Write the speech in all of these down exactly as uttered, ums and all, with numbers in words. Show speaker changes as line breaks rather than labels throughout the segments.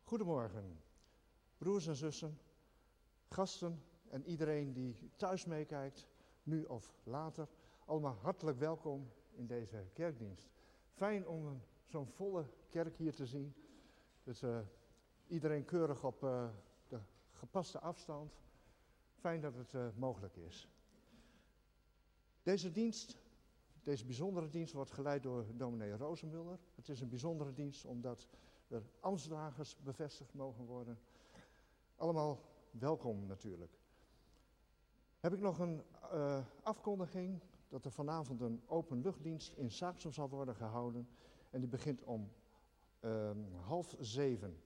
Goedemorgen, broers en zussen, gasten en iedereen die thuis meekijkt, nu of later. Allemaal hartelijk welkom in deze kerkdienst. Fijn om zo'n volle kerk hier te zien. Dus uh, iedereen keurig op uh, de gepaste afstand. Fijn dat het uh, mogelijk is. Deze dienst, deze bijzondere dienst wordt geleid door dominee Rozenmuller. Het is een bijzondere dienst omdat er ambtsdragers bevestigd mogen worden. Allemaal welkom natuurlijk. Heb ik nog een uh, afkondiging dat er vanavond een openluchtdienst in Saaksum zal worden gehouden. En die begint om uh, half zeven.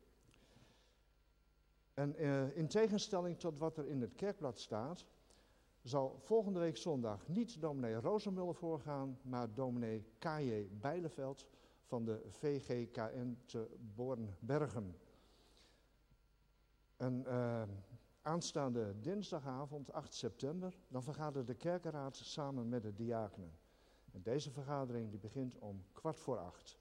En uh, in tegenstelling tot wat er in het kerkblad staat, zal volgende week zondag niet dominee Rozenmuller voorgaan, maar dominee K J Bijleveld van de V G K N te Bornbergen. En uh, aanstaande dinsdagavond, acht september, dan vergadert de kerkenraad samen met de diakenen. En deze vergadering die begint om kwart voor acht.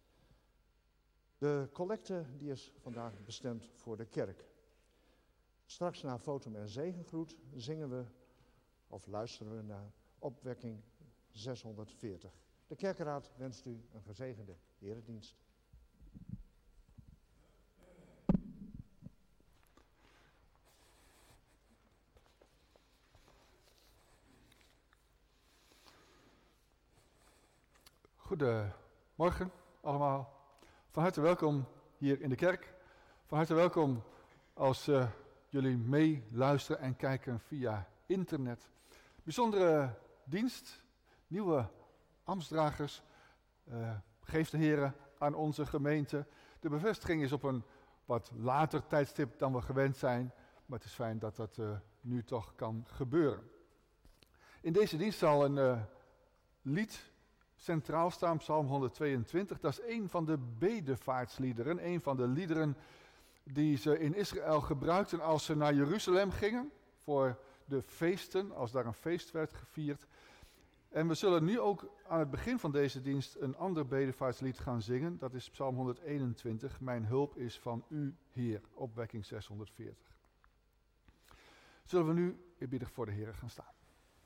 De collecte die is vandaag bestemd voor de kerk. Straks na Votum en Zegengroet zingen we of luisteren we naar opwekking zeshonderdveertig. De kerkenraad wenst u een gezegende eredienst.
Goedemorgen allemaal. Van harte welkom hier in de kerk. Van harte welkom als uh, jullie meeluisteren en kijken via internet. Bijzondere dienst, nieuwe ambtsdragers. Uh, geeft de Heer aan onze gemeente. De bevestiging is op een wat later tijdstip dan we gewend zijn. Maar het is fijn dat dat uh, nu toch kan gebeuren. In deze dienst zal een uh, lied centraal staan, Psalm honderdtweeëntwintig. Dat is een van de bedevaartsliederen. Een van de liederen die ze in Israël gebruikten als ze naar Jeruzalem gingen. Voor de feesten, als daar een feest werd gevierd. En we zullen nu ook aan het begin van deze dienst een ander bedevaartslied gaan zingen. Dat is Psalm honderdeenentwintig. Mijn hulp is van u, Heer. Opwekking zeshonderdveertig. Zullen we nu eerbiedig voor de Heer gaan staan.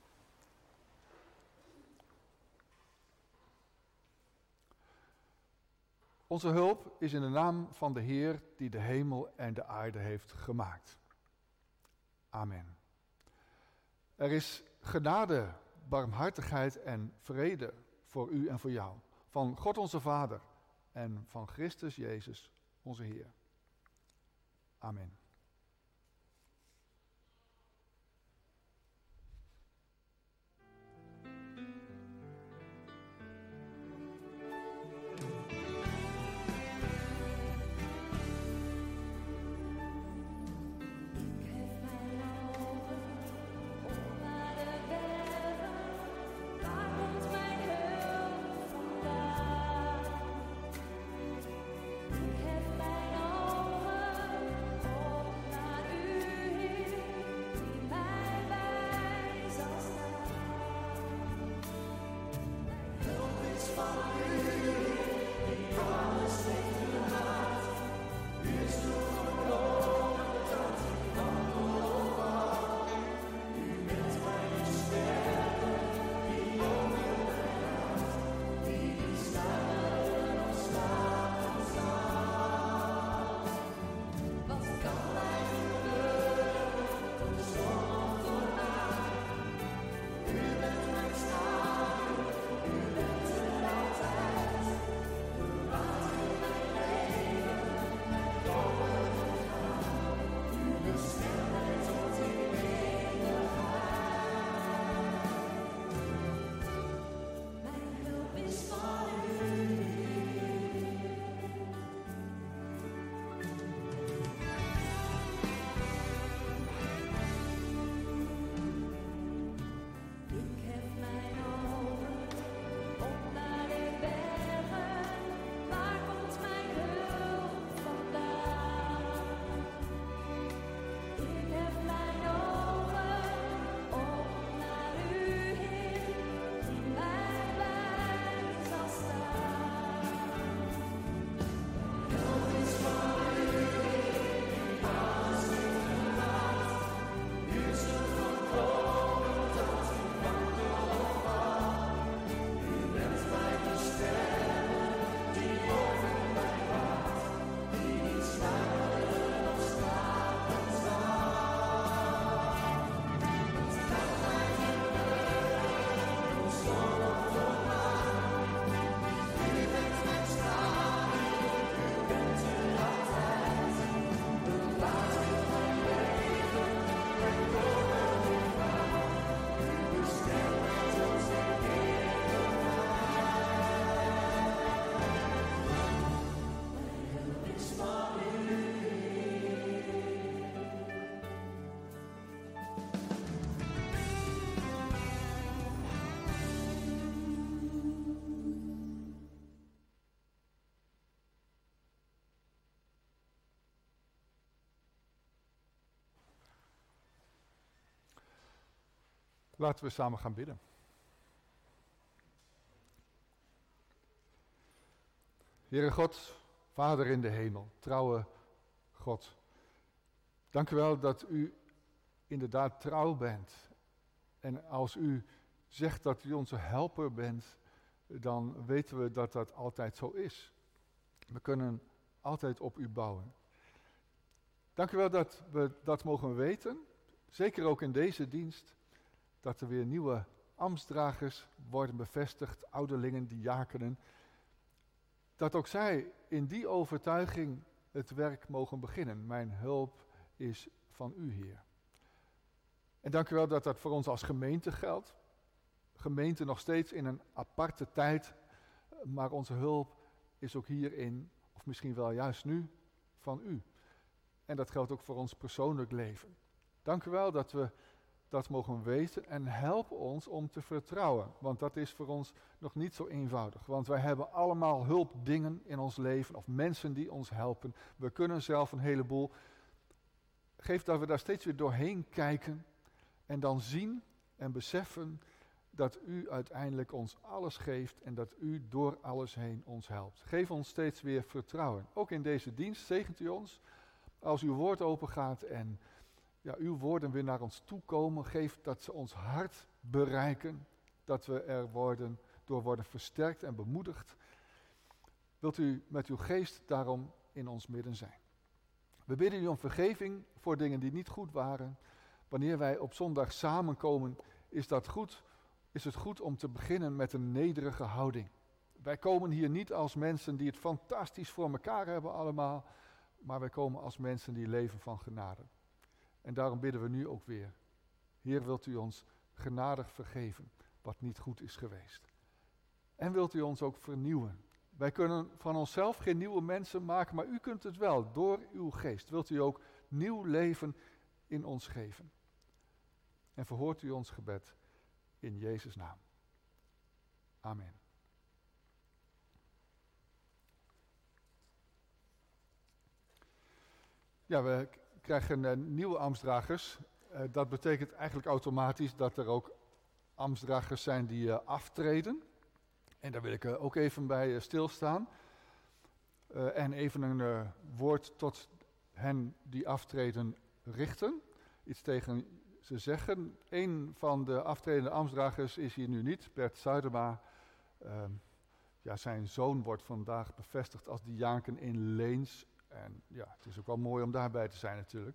Onze hulp is in de naam van de Heer die de hemel en de aarde heeft gemaakt. Amen. Er is genade, barmhartigheid en vrede voor u en voor jou. Van God onze Vader en van Christus Jezus onze Heer. Amen.
Oh
Laten we samen gaan bidden. Heere God, Vader in de hemel, trouwe God. Dank u wel dat u inderdaad trouw bent. En als u zegt dat u onze helper bent, dan weten we dat dat altijd zo is. We kunnen altijd op u bouwen. Dank u wel dat we dat mogen weten, zeker ook in deze dienst, dat er weer nieuwe ambtsdragers worden bevestigd, ouderlingen, diakenen. Dat ook zij in die overtuiging het werk mogen beginnen. Mijn hulp is van u, Heer. En dank u wel dat dat voor ons als gemeente geldt. Gemeente nog steeds in een aparte tijd, maar onze hulp is ook hierin, of misschien wel juist nu, van u. En dat geldt ook voor ons persoonlijk leven. Dank u wel dat we dat mogen weten en help ons om te vertrouwen. Want dat is voor ons nog niet zo eenvoudig. Want wij hebben allemaal hulpdingen in ons leven of mensen die ons helpen. We kunnen zelf een heleboel. Geef dat we daar steeds weer doorheen kijken en dan zien en beseffen dat u uiteindelijk ons alles geeft en dat u door alles heen ons helpt. Geef ons steeds weer vertrouwen. Ook in deze dienst zegent u ons. Als uw woord open gaat en ja, uw woorden weer naar ons toe komen, geef dat ze ons hart bereiken, dat we er worden, door worden versterkt en bemoedigd. Wilt u met uw geest daarom in ons midden zijn. We bidden u om vergeving voor dingen die niet goed waren. Wanneer wij op zondag samenkomen, is dat goed, is het goed om te beginnen met een nederige houding. Wij komen hier niet als mensen die het fantastisch voor elkaar hebben allemaal, maar wij komen als mensen die leven van genade. En daarom bidden we nu ook weer. Heer, wilt u ons genadig vergeven wat niet goed is geweest. En wilt u ons ook vernieuwen. Wij kunnen van onszelf geen nieuwe mensen maken, maar u kunt het wel door uw geest. Wilt u ook nieuw leven in ons geven. En verhoort u ons gebed in Jezus' naam. Amen. Ja, we krijgen uh, nieuwe ambtsdragers. Uh, dat betekent eigenlijk automatisch dat er ook ambtsdragers zijn die uh, aftreden. En daar wil ik uh, ook even bij uh, stilstaan. Uh, en even een uh, woord tot hen die aftreden richten. Iets tegen ze zeggen. Een van de aftredende ambtsdragers is hier nu niet, Bert Zuidema. Uh, ja, zijn zoon wordt vandaag bevestigd als diaken in Leens. En ja, het is ook wel mooi om daarbij te zijn natuurlijk.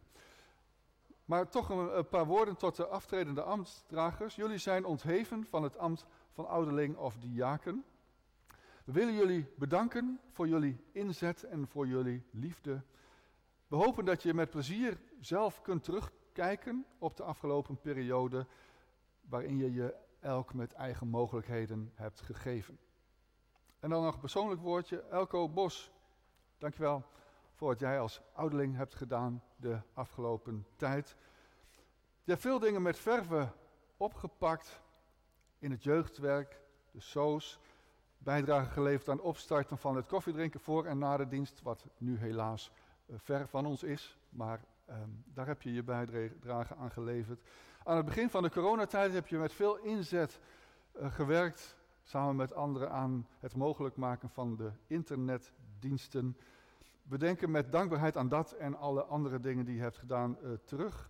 Maar toch een, een paar woorden tot de aftredende ambtsdragers. Jullie zijn ontheven van het ambt van ouderling of diaken. We willen jullie bedanken voor jullie inzet en voor jullie liefde. We hopen dat je met plezier zelf kunt terugkijken op de afgelopen periode, waarin je je elk met eigen mogelijkheden hebt gegeven. En dan nog een persoonlijk woordje. Elko Bos, dankjewel voor wat jij als ouderling hebt gedaan de afgelopen tijd. Je hebt veel dingen met verve opgepakt in het jeugdwerk, de soos, bijdrage geleverd aan het opstarten van het koffiedrinken voor en na de dienst, wat nu helaas uh, ver van ons is, maar um, daar heb je je bijdrage aan geleverd. Aan het begin van de coronatijd heb je met veel inzet uh, gewerkt, samen met anderen aan het mogelijk maken van de internetdiensten. We denken met dankbaarheid aan dat en alle andere dingen die je hebt gedaan uh, terug.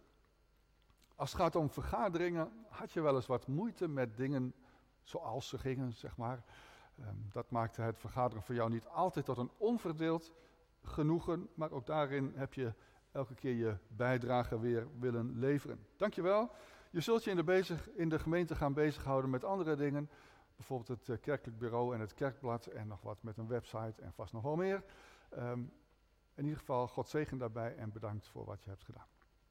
Als het gaat om vergaderingen, had je wel eens wat moeite met dingen zoals ze gingen, zeg maar. Um, dat maakte het vergaderen voor jou niet altijd tot een onverdeeld genoegen, maar ook daarin heb je elke keer je bijdrage weer willen leveren. Dankjewel. Je zult je in de, bezig, in de gemeente gaan bezighouden met andere dingen, bijvoorbeeld het uh, kerkelijk bureau en het kerkblad en nog wat met een website en vast nog wel meer. Um, in ieder geval, God zegen daarbij en bedankt voor wat je hebt gedaan.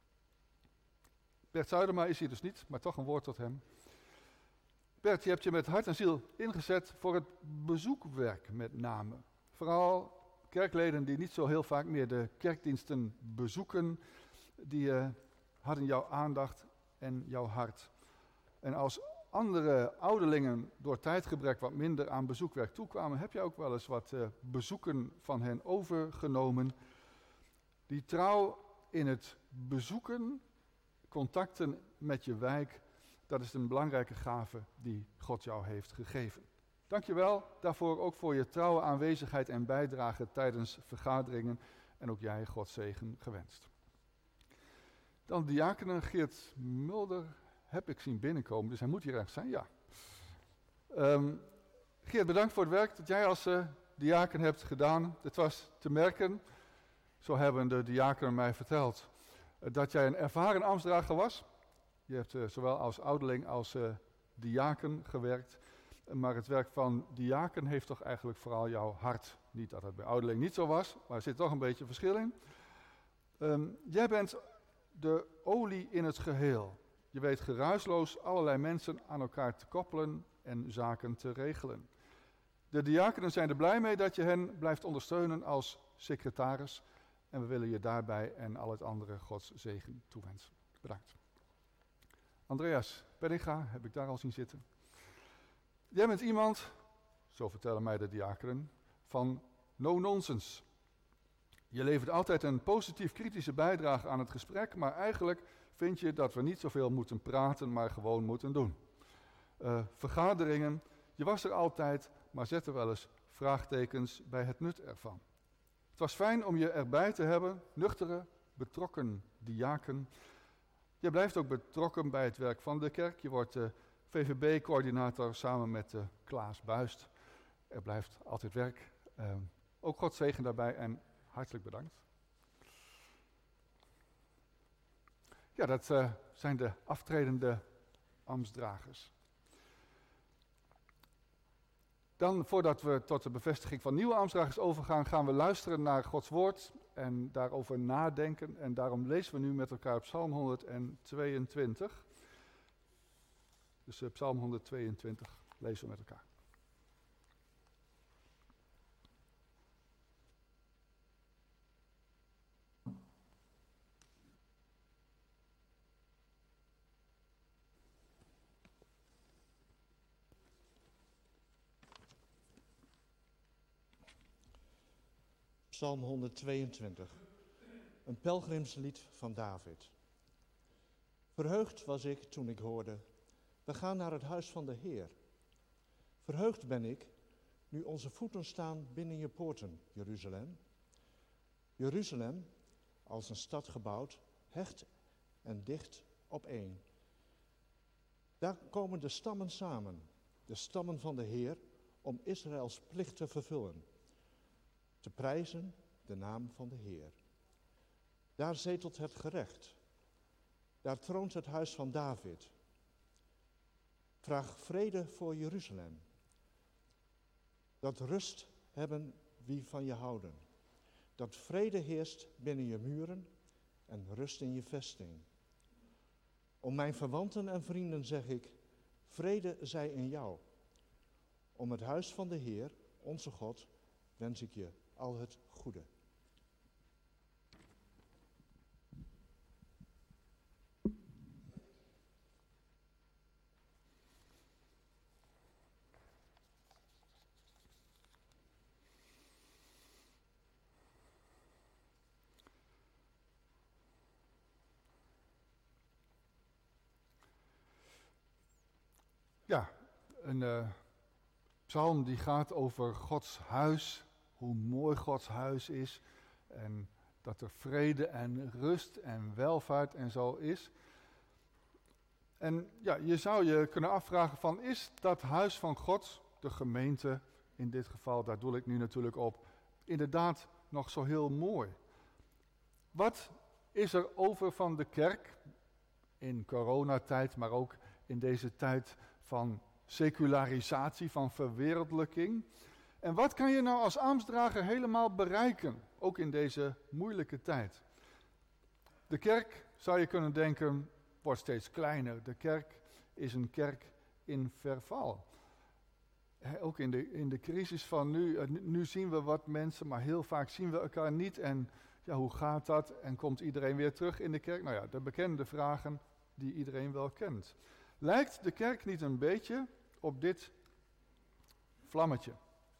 Bert Zuidema is hier dus niet, maar toch een woord tot hem. Bert, je hebt je met hart en ziel ingezet voor het bezoekwerk met name. Vooral kerkleden die niet zo heel vaak meer de kerkdiensten bezoeken, die uh, hadden jouw aandacht en jouw hart. En als andere ouderlingen door tijdgebrek wat minder aan bezoekwerk toekwamen, heb je ook wel eens wat uh, bezoeken van hen overgenomen. Die trouw in het bezoeken, contacten met je wijk, Dat is een belangrijke gave die God jou heeft gegeven. Dank je wel daarvoor, ook voor je trouwe aanwezigheid en bijdrage tijdens vergaderingen. En ook jij Gods zegen gewenst. Dan diakenen Geert Mulder heb ik zien binnenkomen, dus hij moet hier ergens zijn, ja. Um, Geert, bedankt voor het werk dat jij als uh, diaken hebt gedaan. Het was te merken, zo hebben de diakenen mij verteld, uh, dat jij een ervaren ambtsdrager was. Je hebt uh, zowel als ouderling als uh, diaken gewerkt. Uh, maar het werk van diaken heeft toch eigenlijk vooral jouw hart. Niet dat het bij ouderling niet zo was, maar er zit toch een beetje verschil in. Um, jij bent de olie in het geheel. Je weet geruisloos allerlei mensen aan elkaar te koppelen en zaken te regelen. De diakenen zijn er blij mee dat je hen blijft ondersteunen als secretaris. En we willen je daarbij en al het andere Gods zegen toewensen. Bedankt. Andreas Penninga, heb ik daar al zien zitten. Jij bent iemand, zo vertellen mij de diakenen, van no-nonsense. Je levert altijd een positief kritische bijdrage aan het gesprek, maar eigenlijk vind je dat we niet zoveel moeten praten, maar gewoon moeten doen. Uh, vergaderingen, je was er altijd, maar zet er wel eens vraagtekens bij het nut ervan. Het was fijn om je erbij te hebben, nuchtere, betrokken diaken. Je blijft ook betrokken bij het werk van de kerk. Je wordt uh, V V B-coördinator samen met uh, Klaas Buist. Er blijft altijd werk. Uh, ook God zegen daarbij en hartelijk bedankt. Ja, dat uh, zijn de aftredende ambtsdragers. Dan, voordat we tot de bevestiging van nieuwe ambtsdragers overgaan, gaan we luisteren naar Gods woord en daarover nadenken. En daarom lezen we nu met elkaar Psalm honderdtweeëntwintig. Dus uh, Psalm honderdtweeëntwintig lezen we met elkaar.
Psalm honderdtweeëntwintig, een pelgrimslied van David. Verheugd was ik toen ik hoorde, we gaan naar het huis van de Heer. Verheugd ben ik, nu onze voeten staan binnen je poorten, Jeruzalem. Jeruzalem, als een stad gebouwd, hecht en dicht opeen. Daar komen de stammen samen, de stammen van de Heer, om Israëls plicht te vervullen. Te prijzen de naam van de Heer. Daar zetelt het gerecht. Daar troont het huis van David. Vraag vrede voor Jeruzalem. Dat rust hebben wie van je houden. Dat vrede heerst binnen je muren en rust in je vesting. Om mijn verwanten en vrienden zeg ik, vrede zij in jou. Om het huis van de Heer, onze God, wens ik je al het goede.
Ja, een uh, psalm die gaat over Gods huis, hoe mooi Gods huis is en dat er vrede en rust en welvaart en zo is. En ja, je zou je kunnen afvragen van, is dat huis van God, de gemeente in dit geval, daar doel ik nu natuurlijk op, inderdaad nog zo heel mooi? Wat is er over van de kerk in coronatijd, maar ook in deze tijd van secularisatie, van verwereldlijking? En wat kan je nou als ambtsdrager helemaal bereiken, ook in deze moeilijke tijd? De kerk, zou je kunnen denken, wordt steeds kleiner. De kerk is een kerk in verval. He, ook in de, in de crisis van nu, nu zien we wat mensen, maar heel vaak zien we elkaar niet. En ja, hoe gaat dat? En komt iedereen weer terug in de kerk? Nou ja, de bekende vragen die iedereen wel kent. Lijkt de kerk niet een beetje op dit vlammetje?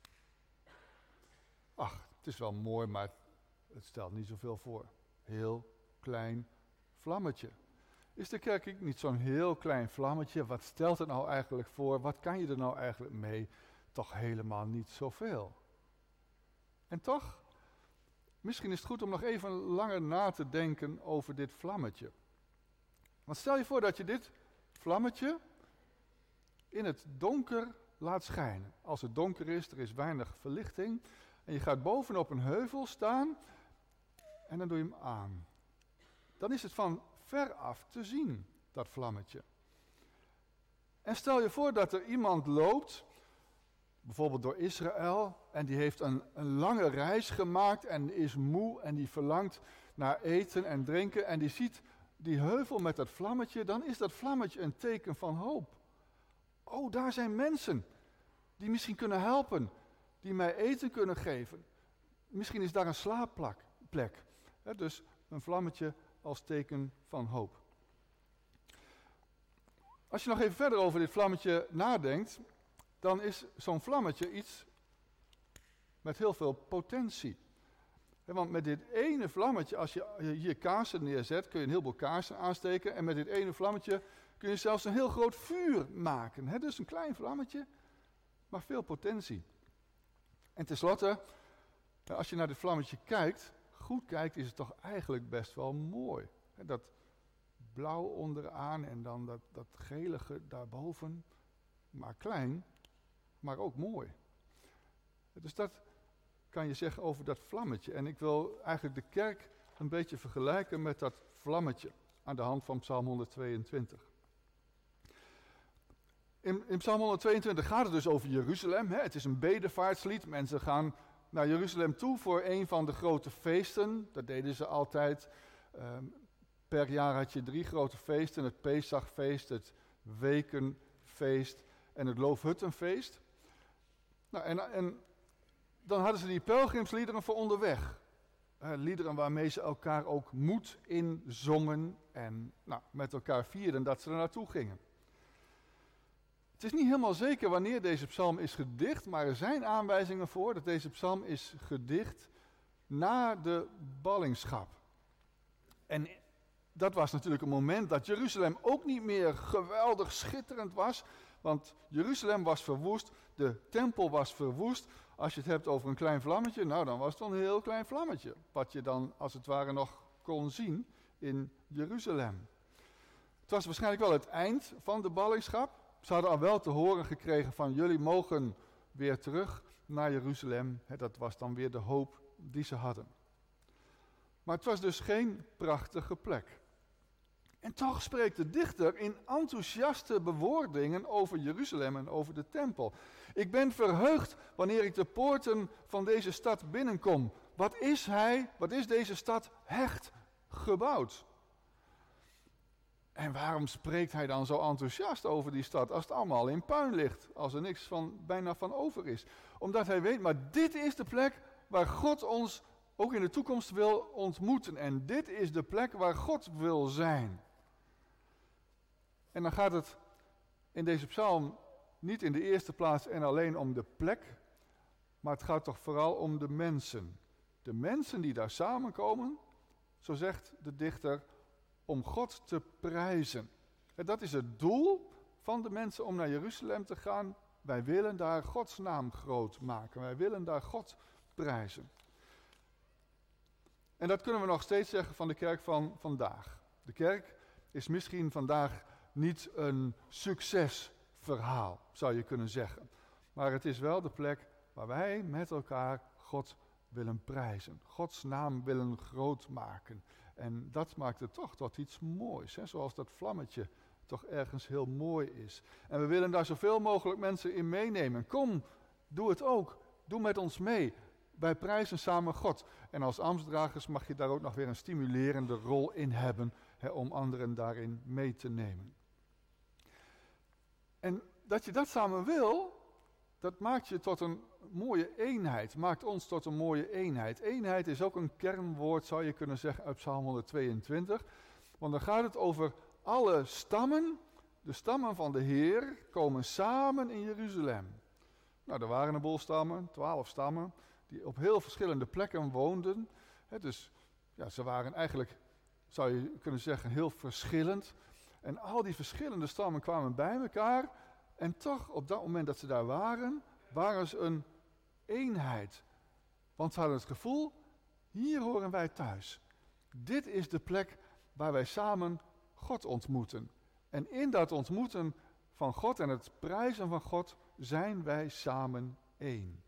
Ach, het is wel mooi, maar het stelt niet zoveel voor. Heel klein vlammetje. is de kerk niet zo'n heel klein vlammetje? Wat stelt het nou eigenlijk voor? Wat kan je er nou eigenlijk mee? Toch helemaal niet zoveel. En toch, misschien is het goed om nog even langer na te denken over dit vlammetje. Want stel je voor dat je dit vlammetje in het donker laat schijnen. Als het donker is, er is weinig verlichting. En je gaat bovenop een heuvel staan en dan doe je hem aan. Dan is het van ver af te zien, dat vlammetje. En stel je voor dat er iemand loopt, bijvoorbeeld door Israël, en die heeft een, een lange reis gemaakt en is moe en die verlangt naar eten en drinken en die ziet die heuvel met dat vlammetje, dan is dat vlammetje een teken van hoop. Oh, daar zijn mensen die misschien kunnen helpen, die mij eten kunnen geven. Misschien is daar een slaapplek. He, dus een vlammetje als teken van hoop. Als je nog even verder over dit vlammetje nadenkt, dan is zo'n vlammetje iets met heel veel potentie. He, want met dit ene vlammetje, als je hier kaarsen neerzet, kun je een heleboel kaarsen aansteken. En met dit ene vlammetje kun je zelfs een heel groot vuur maken. He, dus een klein vlammetje, maar veel potentie. En tenslotte, als je naar dit vlammetje kijkt, goed kijkt, is het toch eigenlijk best wel mooi. He, dat blauw onderaan en dan dat, dat gelige daarboven. Maar klein, maar ook mooi. Dus dat kan je zeggen over dat vlammetje. En ik wil eigenlijk de kerk een beetje vergelijken met dat vlammetje aan de hand van Psalm honderdtweeëntwintig. In, in Psalm honderdtweeëntwintig gaat het dus over Jeruzalem. Hè? Het is een bedevaartslied. Mensen gaan naar Jeruzalem toe voor een van de grote feesten. Dat deden ze altijd. Um, per jaar had je drie grote feesten. Het Pesachfeest, het Wekenfeest en het Loofhuttenfeest. Nou, en, en dan hadden ze die pelgrimsliederen voor onderweg. Uh, liederen waarmee ze elkaar ook moed in zongen en nou, met elkaar vierden dat ze er naartoe gingen. Het is niet helemaal zeker wanneer deze psalm is gedicht, maar er zijn aanwijzingen voor dat deze psalm is gedicht na de ballingschap. En dat was natuurlijk een moment dat Jeruzalem ook niet meer geweldig schitterend was, want Jeruzalem was verwoest, de tempel was verwoest. Als je het hebt over een klein vlammetje, nou dan was het een heel klein vlammetje, wat je dan als het ware nog kon zien in Jeruzalem. Het was waarschijnlijk wel het eind van de ballingschap. Ze hadden al wel te horen gekregen van jullie mogen weer terug naar Jeruzalem. He, dat was dan weer de hoop die ze hadden. Maar het was dus geen prachtige plek. En toch spreekt de dichter in enthousiaste bewoordingen over Jeruzalem en over de tempel. Ik ben verheugd wanneer ik de poorten van deze stad binnenkom. Wat is hij, wat is deze stad hecht gebouwd? En waarom spreekt hij dan zo enthousiast over die stad als het allemaal in puin ligt, als er niks van, bijna van over is? Omdat hij weet, maar dit is de plek waar God ons ook in de toekomst wil ontmoeten. En dit is de plek waar God wil zijn. En dan gaat het in deze psalm niet in de eerste plaats en alleen om de plek, maar het gaat toch vooral om de mensen. De mensen die daar samenkomen, zo zegt de dichter, om God te prijzen. En dat is het doel van de mensen om naar Jeruzalem te gaan. Wij willen daar Gods naam groot maken. Wij willen daar God prijzen. En dat kunnen we nog steeds zeggen van de kerk van vandaag. De kerk is misschien vandaag niet een succesverhaal, zou je kunnen zeggen. Maar het is wel de plek waar wij met elkaar God willen prijzen. Gods naam willen groot maken. En dat maakt het toch tot iets moois. Hè? Zoals dat vlammetje toch ergens heel mooi is. En we willen daar zoveel mogelijk mensen in meenemen. Kom, doe het ook. Doe met ons mee. Wij prijzen samen God. En als ambtsdragers mag je daar ook nog weer een stimulerende rol in hebben. Hè, om anderen daarin mee te nemen. En dat je dat samen wil, dat maakt je tot een mooie eenheid. Maakt ons tot een mooie eenheid. Eenheid is ook een kernwoord, zou je kunnen zeggen, uit Psalm honderdtweeëntwintig. Want dan gaat het over alle stammen. De stammen van de Heer komen samen in Jeruzalem. Nou, er waren een boel stammen, twaalf stammen, die op heel verschillende plekken woonden. He, dus ja, ze waren eigenlijk zou je kunnen zeggen, heel verschillend. En al die verschillende stammen kwamen bij elkaar. En toch, op dat moment dat ze daar waren, waren ze een eenheid. Want ze hadden het gevoel, hier horen wij thuis. Dit is de plek waar wij samen God ontmoeten. En in dat ontmoeten van God en het prijzen van God zijn wij samen één.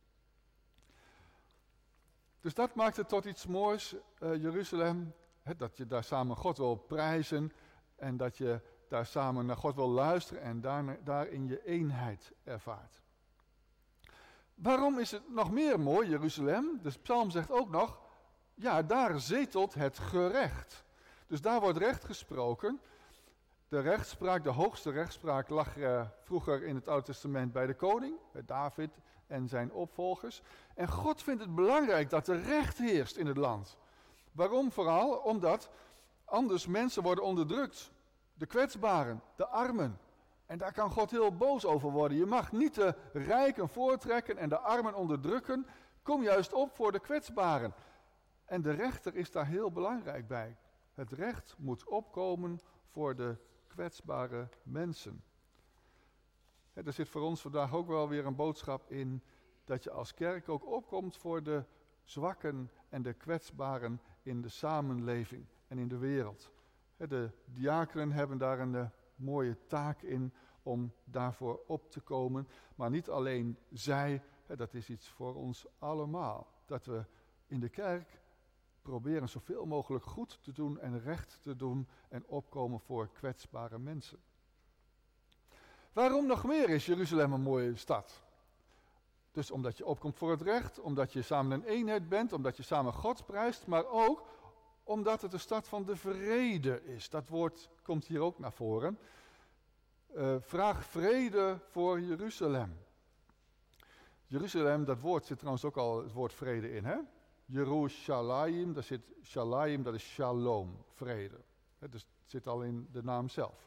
Dus dat maakt het tot iets moois, uh, Jeruzalem. Hè, dat je daar samen God wil prijzen en dat je daar samen naar God wil luisteren en daar, daarin je eenheid ervaart. Waarom is het nog meer mooi, Jeruzalem? De psalm zegt ook nog, ja, daar zetelt het gerecht. Dus daar wordt recht gesproken. De rechtspraak, de hoogste rechtspraak lag uh, vroeger in het Oude Testament bij de koning, bij David en zijn opvolgers. En God vindt het belangrijk dat er recht heerst in het land. Waarom vooral? Omdat anders mensen worden onderdrukt. De kwetsbaren, de armen. En daar kan God heel boos over worden. Je mag niet de rijken voortrekken en de armen onderdrukken. Kom juist op voor de kwetsbaren. En de rechter is daar heel belangrijk bij. Het recht moet opkomen voor de kwetsbare mensen. Ja, er zit voor ons vandaag ook wel weer een boodschap in dat je als kerk ook opkomt voor de zwakken en de kwetsbaren in de samenleving en in de wereld. De diakenen hebben daar een uh, mooie taak in om daarvoor op te komen. Maar niet alleen zij, hè, dat is iets voor ons allemaal. Dat we in de kerk proberen zoveel mogelijk goed te doen en recht te doen en opkomen voor kwetsbare mensen. Waarom nog meer is Jeruzalem een mooie stad? Dus omdat je opkomt voor het recht, omdat je samen een eenheid bent, omdat je samen God prijst, maar ook omdat het een stad van de vrede is. Dat woord komt hier ook naar voren. Uh, vraag vrede voor Jeruzalem. Jeruzalem, dat woord zit trouwens ook al het woord vrede in, hè? Jerusalem, daar zit shalom, dat is shalom, vrede. He, dus het zit al in de naam zelf.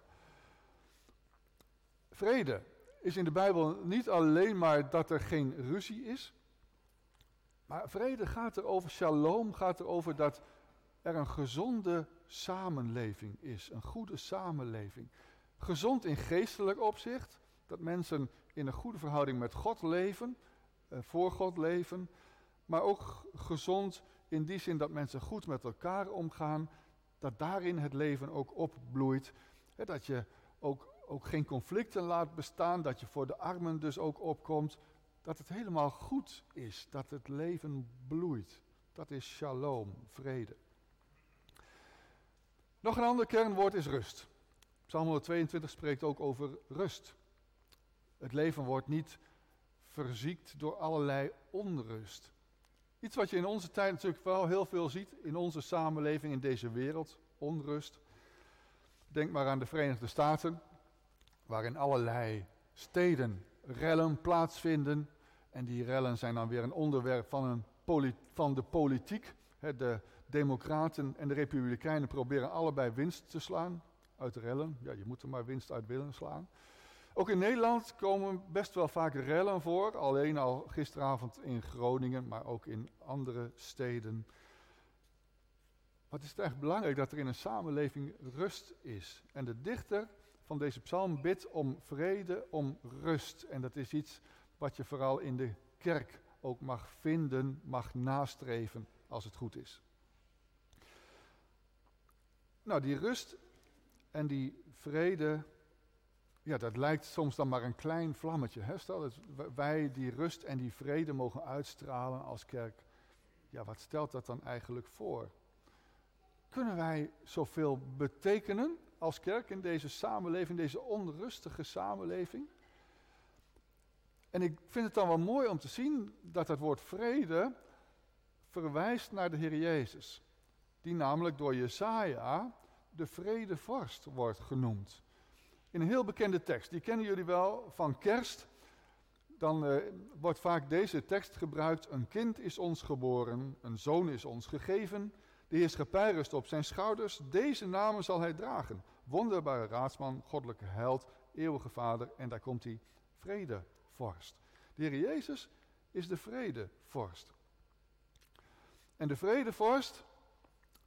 Vrede is in de Bijbel niet alleen maar dat er geen ruzie is. Maar vrede gaat er over, shalom gaat er over dat er een gezonde samenleving is. Een goede samenleving. Gezond in geestelijk opzicht. Dat mensen in een goede verhouding met God leven. Uh, voor God leven. Maar ook gezond in die zin dat mensen goed met elkaar omgaan. Dat daarin het leven ook opbloeit. He, dat je ook, ook geen conflicten laat bestaan. Dat je voor de armen dus ook opkomt. Dat het helemaal goed is. Dat het leven bloeit. Dat is shalom, vrede. Nog een ander kernwoord is rust. Psalm honderdtweeëntwintig spreekt ook over rust. Het leven wordt niet verziekt door allerlei onrust. Iets wat je in onze tijd natuurlijk wel heel veel ziet in onze samenleving, in deze wereld, onrust. Denk maar aan de Verenigde Staten, waarin allerlei steden rellen plaatsvinden. En die rellen zijn dan weer een onderwerp van, een poli- van de politiek. De Democraten en de Republikeinen proberen allebei winst te slaan uit de rellen. Ja, je moet er maar winst uit willen slaan. Ook in Nederland komen best wel vaak rellen voor. Alleen al gisteravond in Groningen, maar ook in andere steden. Wat is het echt belangrijk dat er in een samenleving rust is. En de dichter van deze psalm bidt om vrede, om rust. En dat is iets wat je vooral in de kerk ook mag vinden, mag nastreven als het goed is. Nou, die rust en die vrede, ja, dat lijkt soms dan maar een klein vlammetje. Hè? Stel dat wij die rust en die vrede mogen uitstralen als kerk. Ja, wat stelt dat dan eigenlijk voor? Kunnen wij zoveel betekenen als kerk in deze samenleving, deze onrustige samenleving? En ik vind het dan wel mooi om te zien dat het woord vrede verwijst naar de Heer Jezus. Die namelijk door Jesaja de vredevorst wordt genoemd. In een heel bekende tekst, die kennen jullie wel van kerst. Dan uh, wordt vaak deze tekst gebruikt. Een kind is ons geboren, een zoon is ons gegeven. De heerschappij rust op zijn schouders. Deze namen zal hij dragen. Wonderbare raadsman, goddelijke held, eeuwige vader. En daar komt hij, vredevorst. De Heer Jezus is de vredevorst. En de vredevorst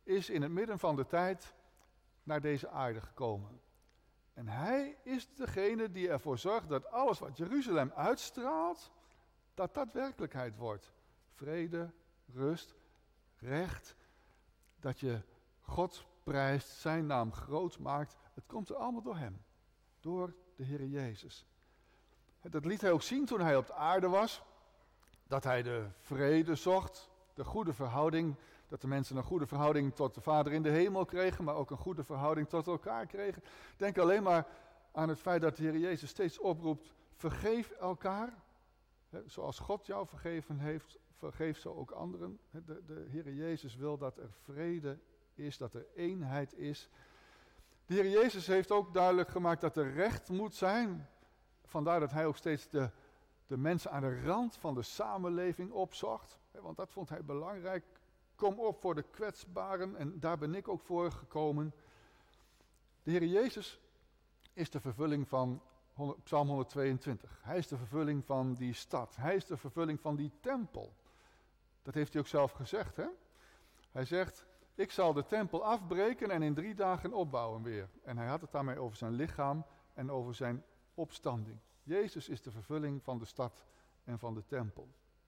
is in het midden van de tijd naar deze aarde gekomen. En hij is degene die ervoor zorgt dat alles wat Jeruzalem uitstraalt, dat dat werkelijkheid wordt. Vrede, rust, recht, dat je God prijst, zijn naam groot maakt. Het komt er allemaal door hem, door de Heer Jezus. Dat liet hij ook zien toen hij op de aarde was, dat hij de vrede zocht, de goede verhouding, dat de mensen een goede verhouding tot de Vader in de hemel kregen, maar ook een goede verhouding tot elkaar kregen. Denk alleen maar aan het feit dat de Heer Jezus steeds oproept, vergeef elkaar. He, zoals God jou vergeven heeft, vergeef zo ook anderen. He, de, de Heer Jezus wil dat er vrede is, dat er eenheid is. De Heer Jezus heeft ook duidelijk gemaakt dat er recht moet zijn. Vandaar dat hij ook steeds de, de mensen aan de rand van de samenleving opzocht. He, want dat vond hij belangrijk. Kom op voor de kwetsbaren en daar ben ik ook voor gekomen. De Heer Jezus is de vervulling van Psalm honderdtweeëntwintig. Hij is de vervulling van die stad. Hij is de vervulling van die tempel. Dat heeft hij ook zelf gezegd, hè? Hij zegt, ik zal de tempel afbreken en in drie dagen opbouwen weer. En hij had het daarmee over zijn lichaam en over zijn opstanding. Jezus is de vervulling van de stad en van de tempel.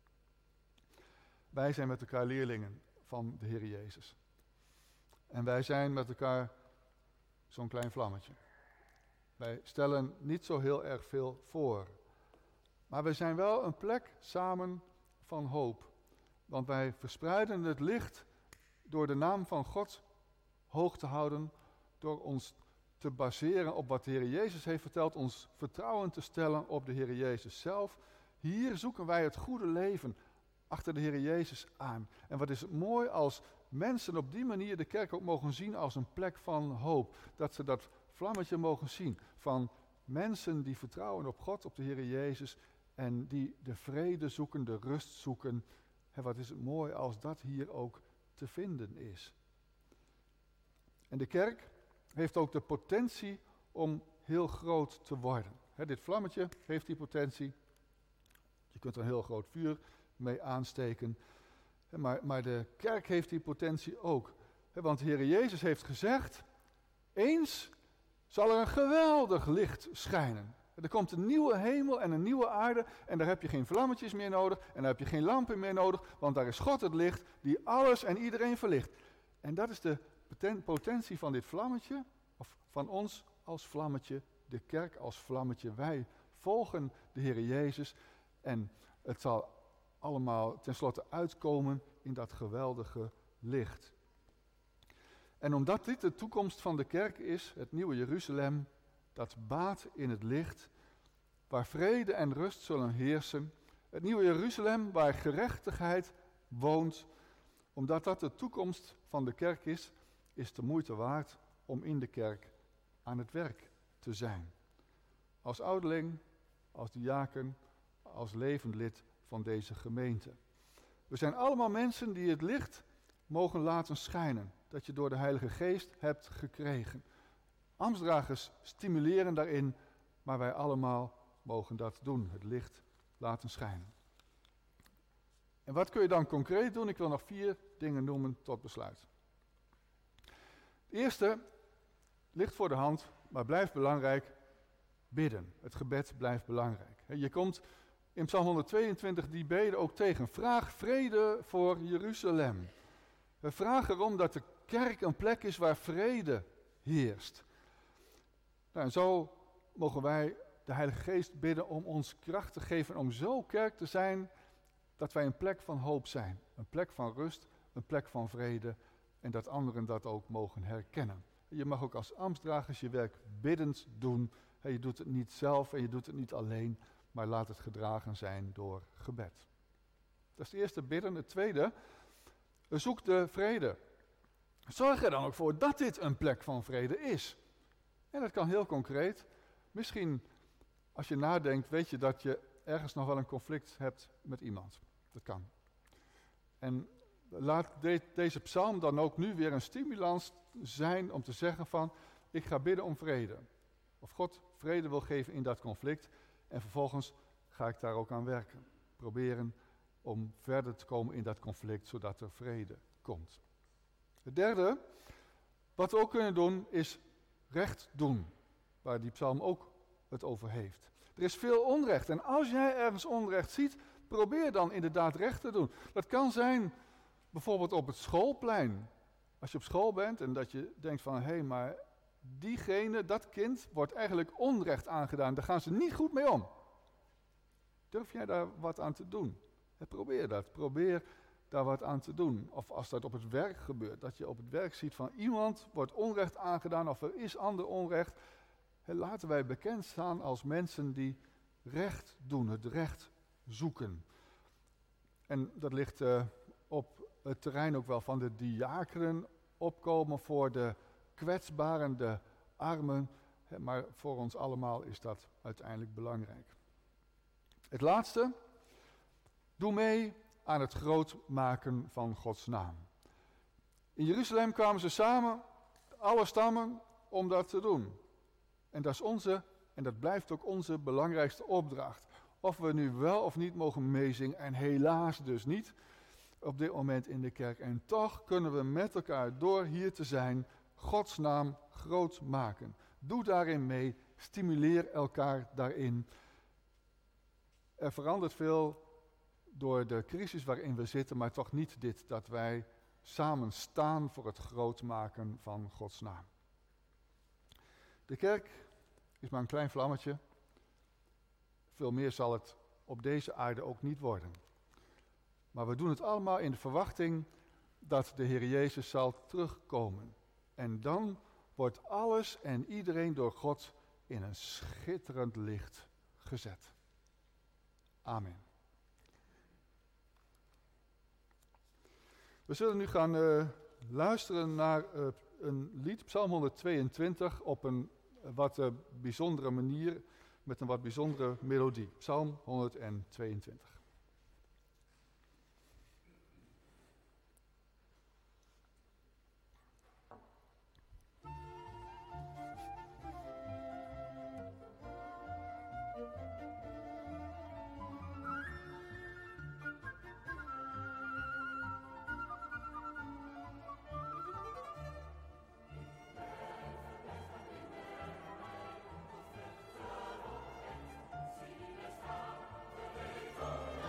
Wij zijn met elkaar leerlingen van de Heer Jezus. En wij zijn met elkaar zo'n klein vlammetje. Wij stellen niet zo heel erg veel voor. Maar we zijn wel een plek samen van hoop. Want wij verspreiden het licht door de naam van God hoog te houden. Door ons te baseren op wat de Heer Jezus heeft verteld. Ons vertrouwen te stellen op de Heer Jezus zelf. Hier zoeken wij het goede leven achter de Heer Jezus aan. En wat is het mooi als mensen op die manier de kerk ook mogen zien als een plek van hoop. Dat ze dat vlammetje mogen zien van mensen die vertrouwen op God, op de Heer Jezus en die de vrede zoeken, de rust zoeken. En wat is het mooi als dat hier ook te vinden is. En de kerk heeft ook de potentie om heel groot te worden. He, dit vlammetje heeft die potentie. Je kunt er een heel groot vuur mee aansteken. He, maar, maar de kerk heeft die potentie ook. He, want de Heer Jezus heeft gezegd, eens zal er een geweldig licht schijnen. Er komt een nieuwe hemel en een nieuwe aarde en daar heb je geen vlammetjes meer nodig en daar heb je geen lampen meer nodig, want daar is God het licht die alles en iedereen verlicht. En dat is de potentie van dit vlammetje, of van ons als vlammetje, de kerk als vlammetje. Wij volgen de Heer Jezus en het zal allemaal tenslotte uitkomen in dat geweldige licht. En omdat dit de toekomst van de kerk is, het nieuwe Jeruzalem, dat baat in het licht, waar vrede en rust zullen heersen. Het nieuwe Jeruzalem, waar gerechtigheid woont. Omdat dat de toekomst van de kerk is, is de moeite waard om in de kerk aan het werk te zijn. Als ouderling, als diaken, als levend lid van deze gemeente. We zijn allemaal mensen die het licht mogen laten schijnen. Dat je door de Heilige Geest hebt gekregen. Ambtsdragers stimuleren daarin, maar wij allemaal mogen dat doen, het licht laten schijnen. En wat kun je dan concreet doen? Ik wil nog vier dingen noemen tot besluit. Het eerste ligt voor de hand, maar blijft belangrijk, bidden. Het gebed blijft belangrijk. Je komt in Psalm honderdtweeëntwintig die beden ook tegen. Vraag vrede voor Jeruzalem. We vragen erom dat de kerk een plek is waar vrede heerst. Nou, en zo mogen wij de Heilige Geest bidden om ons kracht te geven om zo kerk te zijn dat wij een plek van hoop zijn. Een plek van rust, een plek van vrede en dat anderen dat ook mogen herkennen. Je mag ook als ambtsdragers je werk biddend doen. Je doet het niet zelf en je doet het niet alleen, maar laat het gedragen zijn door gebed. Dat is het eerste, bidden. Het tweede, zoek de vrede. Zorg er dan ook voor dat dit een plek van vrede is. En dat kan heel concreet. Misschien als je nadenkt, weet je dat je ergens nog wel een conflict hebt met iemand. Dat kan. En laat de, deze psalm dan ook nu weer een stimulans zijn om te zeggen van, ik ga bidden om vrede. Of God vrede wil geven in dat conflict. En vervolgens ga ik daar ook aan werken. Proberen om verder te komen in dat conflict, zodat er vrede komt. Het derde, wat we ook kunnen doen, is recht doen. Waar die psalm ook het over heeft. Er is veel onrecht. En als jij ergens onrecht ziet, probeer dan inderdaad recht te doen. Dat kan zijn bijvoorbeeld op het schoolplein. Als je op school bent en dat je denkt van, hé, hey, maar diegene, dat kind, wordt eigenlijk onrecht aangedaan. Daar gaan ze niet goed mee om. Durf jij daar wat aan te doen? En probeer dat. Probeer daar wat aan te doen. Of als dat op het werk gebeurt, dat je op het werk ziet van iemand wordt onrecht aangedaan of er is ander onrecht. En laten wij bekend staan als mensen die recht doen, het recht zoeken. En dat ligt uh, op het terrein ook wel van de diakenen, opkomen voor de kwetsbaren, de armen. Maar voor ons allemaal is dat uiteindelijk belangrijk. Het laatste, doe mee aan het grootmaken van Gods naam. In Jeruzalem kwamen ze samen, alle stammen, om dat te doen. En dat is onze, en dat blijft ook onze belangrijkste opdracht. Of we nu wel of niet mogen meezingen, en helaas dus niet op dit moment in de kerk. En toch kunnen we met elkaar, door hier te zijn, Gods naam groot maken. Doe daarin mee, stimuleer elkaar daarin. Er verandert veel door de crisis waarin we zitten, maar toch niet dit, dat wij samen staan voor het grootmaken van Gods naam. De kerk is maar een klein vlammetje. Veel meer zal het op deze aarde ook niet worden. Maar we doen het allemaal in de verwachting dat de Heer Jezus zal terugkomen. En dan wordt alles en iedereen door God in een schitterend licht gezet. Amen. We zullen nu gaan uh, luisteren naar uh, een lied, Psalm honderdtweeëntwintig, op een wat uh, bijzondere manier, met een wat bijzondere melodie. Psalm honderdtweeëntwintig.
Thank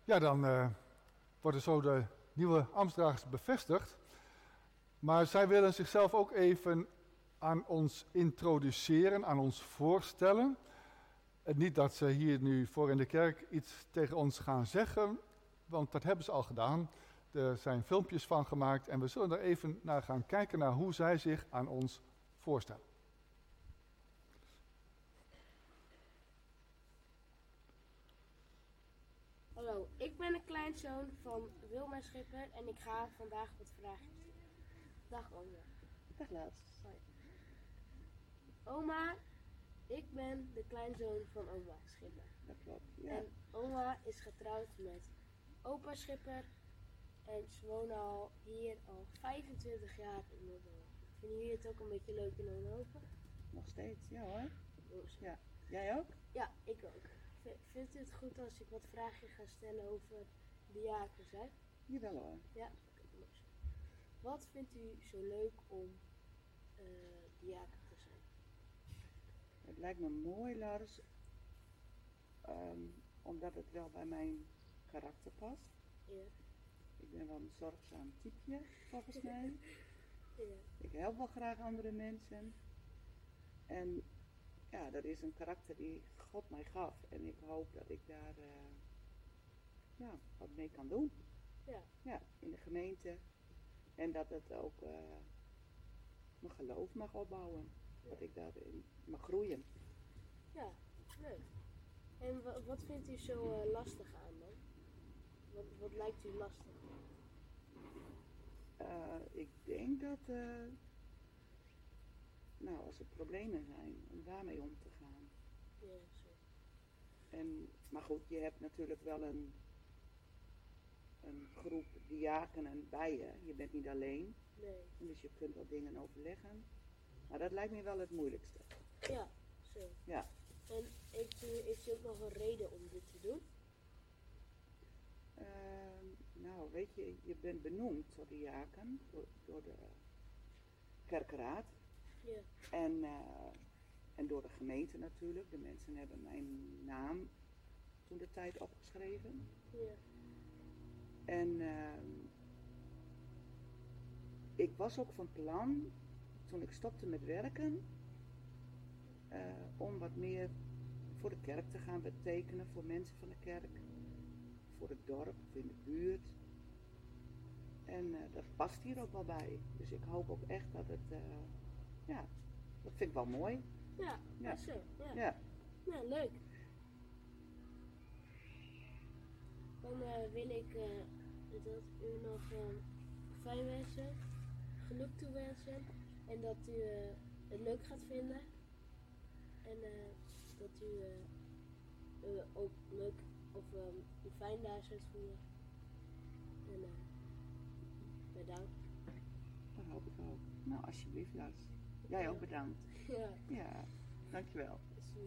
Ja, dan uh, worden zo de nieuwe ambtsdragers bevestigd. Maar zij willen zichzelf ook even aan ons introduceren, aan ons voorstellen. En niet dat ze hier nu voor in de kerk iets tegen ons gaan zeggen, want dat hebben ze al gedaan. Er zijn filmpjes van gemaakt en we zullen er even naar gaan kijken naar hoe zij zich aan ons voorstellen.
Hallo, ik ben een kleinzoon van Wilma Schipper en ik ga vandaag wat vragen stellen. Dag oma.
Dag Laat.
Hoi. Oma, ik ben de kleinzoon van oma Schipper.
Dat klopt, ja.
En oma is getrouwd met opa Schipper en ze wonen al hier al vijfentwintig jaar in Noordhoven. Vinden jullie het ook een beetje leuk in Noordhoven?
Nog steeds, ja hoor.
Dus,
Ja. Jij ook?
ja, ik ook. V- vindt u het goed als ik wat vragen ga stellen over diakens, hè?
Jawel hoor.
Ja, oké, mooi zo. Wat vindt u zo leuk om uh, diaken te zijn?
Het lijkt me mooi, Lars, um, omdat het wel bij mijn karakter past.
Ja.
Ik ben wel een zorgzaam typeje, volgens mij.
Ja.
Ik help wel graag andere mensen. En ja, dat is een karakter die God mij gaf. En ik hoop dat ik daar uh, ja, wat mee kan doen.
Ja.
Ja, in de gemeente. En dat het ook uh, mijn geloof mag opbouwen.
Ja.
Dat ik daarin mag groeien.
Ja, leuk. En w- wat vindt u zo uh, lastig aan dan? Wat, wat lijkt u lastig?
Uh, ik denk dat, uh, nou, als er problemen zijn, om daarmee om te gaan.
Ja, zo.
En, maar goed, je hebt natuurlijk wel een, een groep diakenen bij je. Je bent niet alleen.
Nee.
Dus je kunt wel dingen overleggen. Maar dat lijkt me wel het moeilijkste.
Ja, zo.
Ja.
En heeft u, heeft u ook nog een reden om dit te doen?
Uh, nou, weet je, je bent benoemd tot diaken door, door de kerkeraad.
Ja.
En, uh, en door de gemeente natuurlijk. De mensen hebben mijn naam toen de tijd opgeschreven.
Ja.
En uh, ik was ook van plan, toen ik stopte met werken, uh, om wat meer voor de kerk te gaan betekenen, voor mensen van de kerk, voor het dorp of in de buurt. En uh, dat past hier ook wel bij. Dus ik hoop ook echt dat het, uh, ja, dat vind ik wel mooi.
Ja,
ja.
zo. Ja.
Ja.
Ja, leuk. Dan uh, wil ik uh, dat u nog uh, fijn wensen, geluk toewensen en dat u uh, het leuk gaat vinden. En uh, dat u uh, uh, ook leuk of um, u fijn daar zult voelen. En uh, bedankt.
Dat hoop ik ook. Nou, alsjeblieft, Lars. Jij ja. ook bedankt.
Ja.
Ja, dankjewel.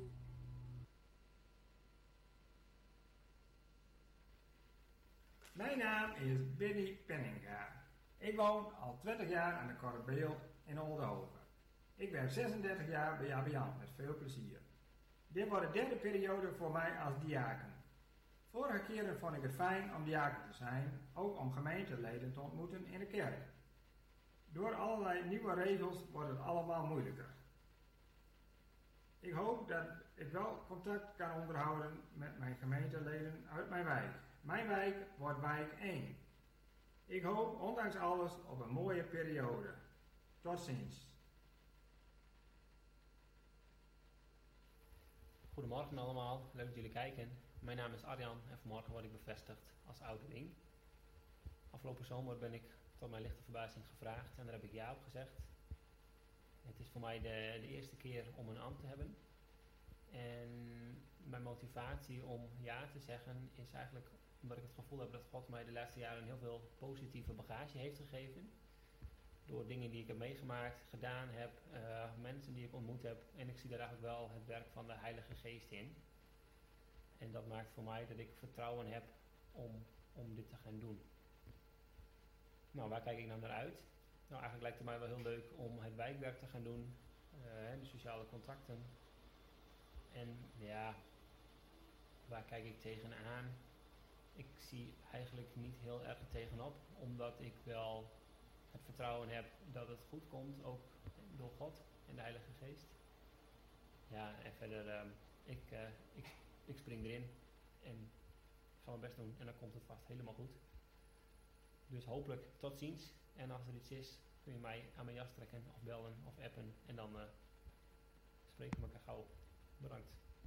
Mijn naam is Benny Penninga. Ik woon al twintig jaar aan de Korrebeel in Oldhoven. Ik ben zesendertig jaar bij Abian, met veel plezier. Dit wordt de derde periode voor mij als diaken. Vorige keren vond ik het fijn om diaken te zijn, ook om gemeenteleden te ontmoeten in de kerk. Door allerlei nieuwe regels wordt het allemaal moeilijker. Ik hoop dat ik wel contact kan onderhouden met mijn gemeenteleden uit mijn wijk. Mijn wijk wordt wijk één. Ik hoop ondanks alles op een mooie periode. Tot ziens.
Goedemorgen allemaal, leuk dat jullie kijken. Mijn naam is Arjan en vanmorgen word ik bevestigd als ouderling. Afgelopen zomer ben ik tot mijn lichte verbazing gevraagd en daar heb ik ja op gezegd. Het is voor mij de, de eerste keer om een ambt te hebben. En mijn motivatie om ja te zeggen is eigenlijk omdat ik het gevoel heb dat God mij de laatste jaren heel veel positieve bagage heeft gegeven. Door dingen die ik heb meegemaakt, gedaan heb, uh, mensen die ik ontmoet heb. En ik zie daar eigenlijk wel het werk van de Heilige Geest in. En dat maakt voor mij dat ik vertrouwen heb om, om dit te gaan doen. Nou, waar kijk ik nou naar uit? Nou, eigenlijk lijkt het mij wel heel leuk om het wijkwerk te gaan doen. Uh, de sociale contacten. En ja, waar kijk ik tegenaan? ik zie eigenlijk niet heel erg tegenop, omdat ik wel het vertrouwen heb dat het goed komt, ook door God en de Heilige Geest. Ja, en verder, uh, ik, uh, ik, ik spring erin en ik ga mijn best doen en dan komt het vast helemaal goed. Dus hopelijk tot ziens. En als er iets is, kun je mij aan mijn jas trekken of bellen of appen en dan uh, spreken we elkaar gauw. Bedankt.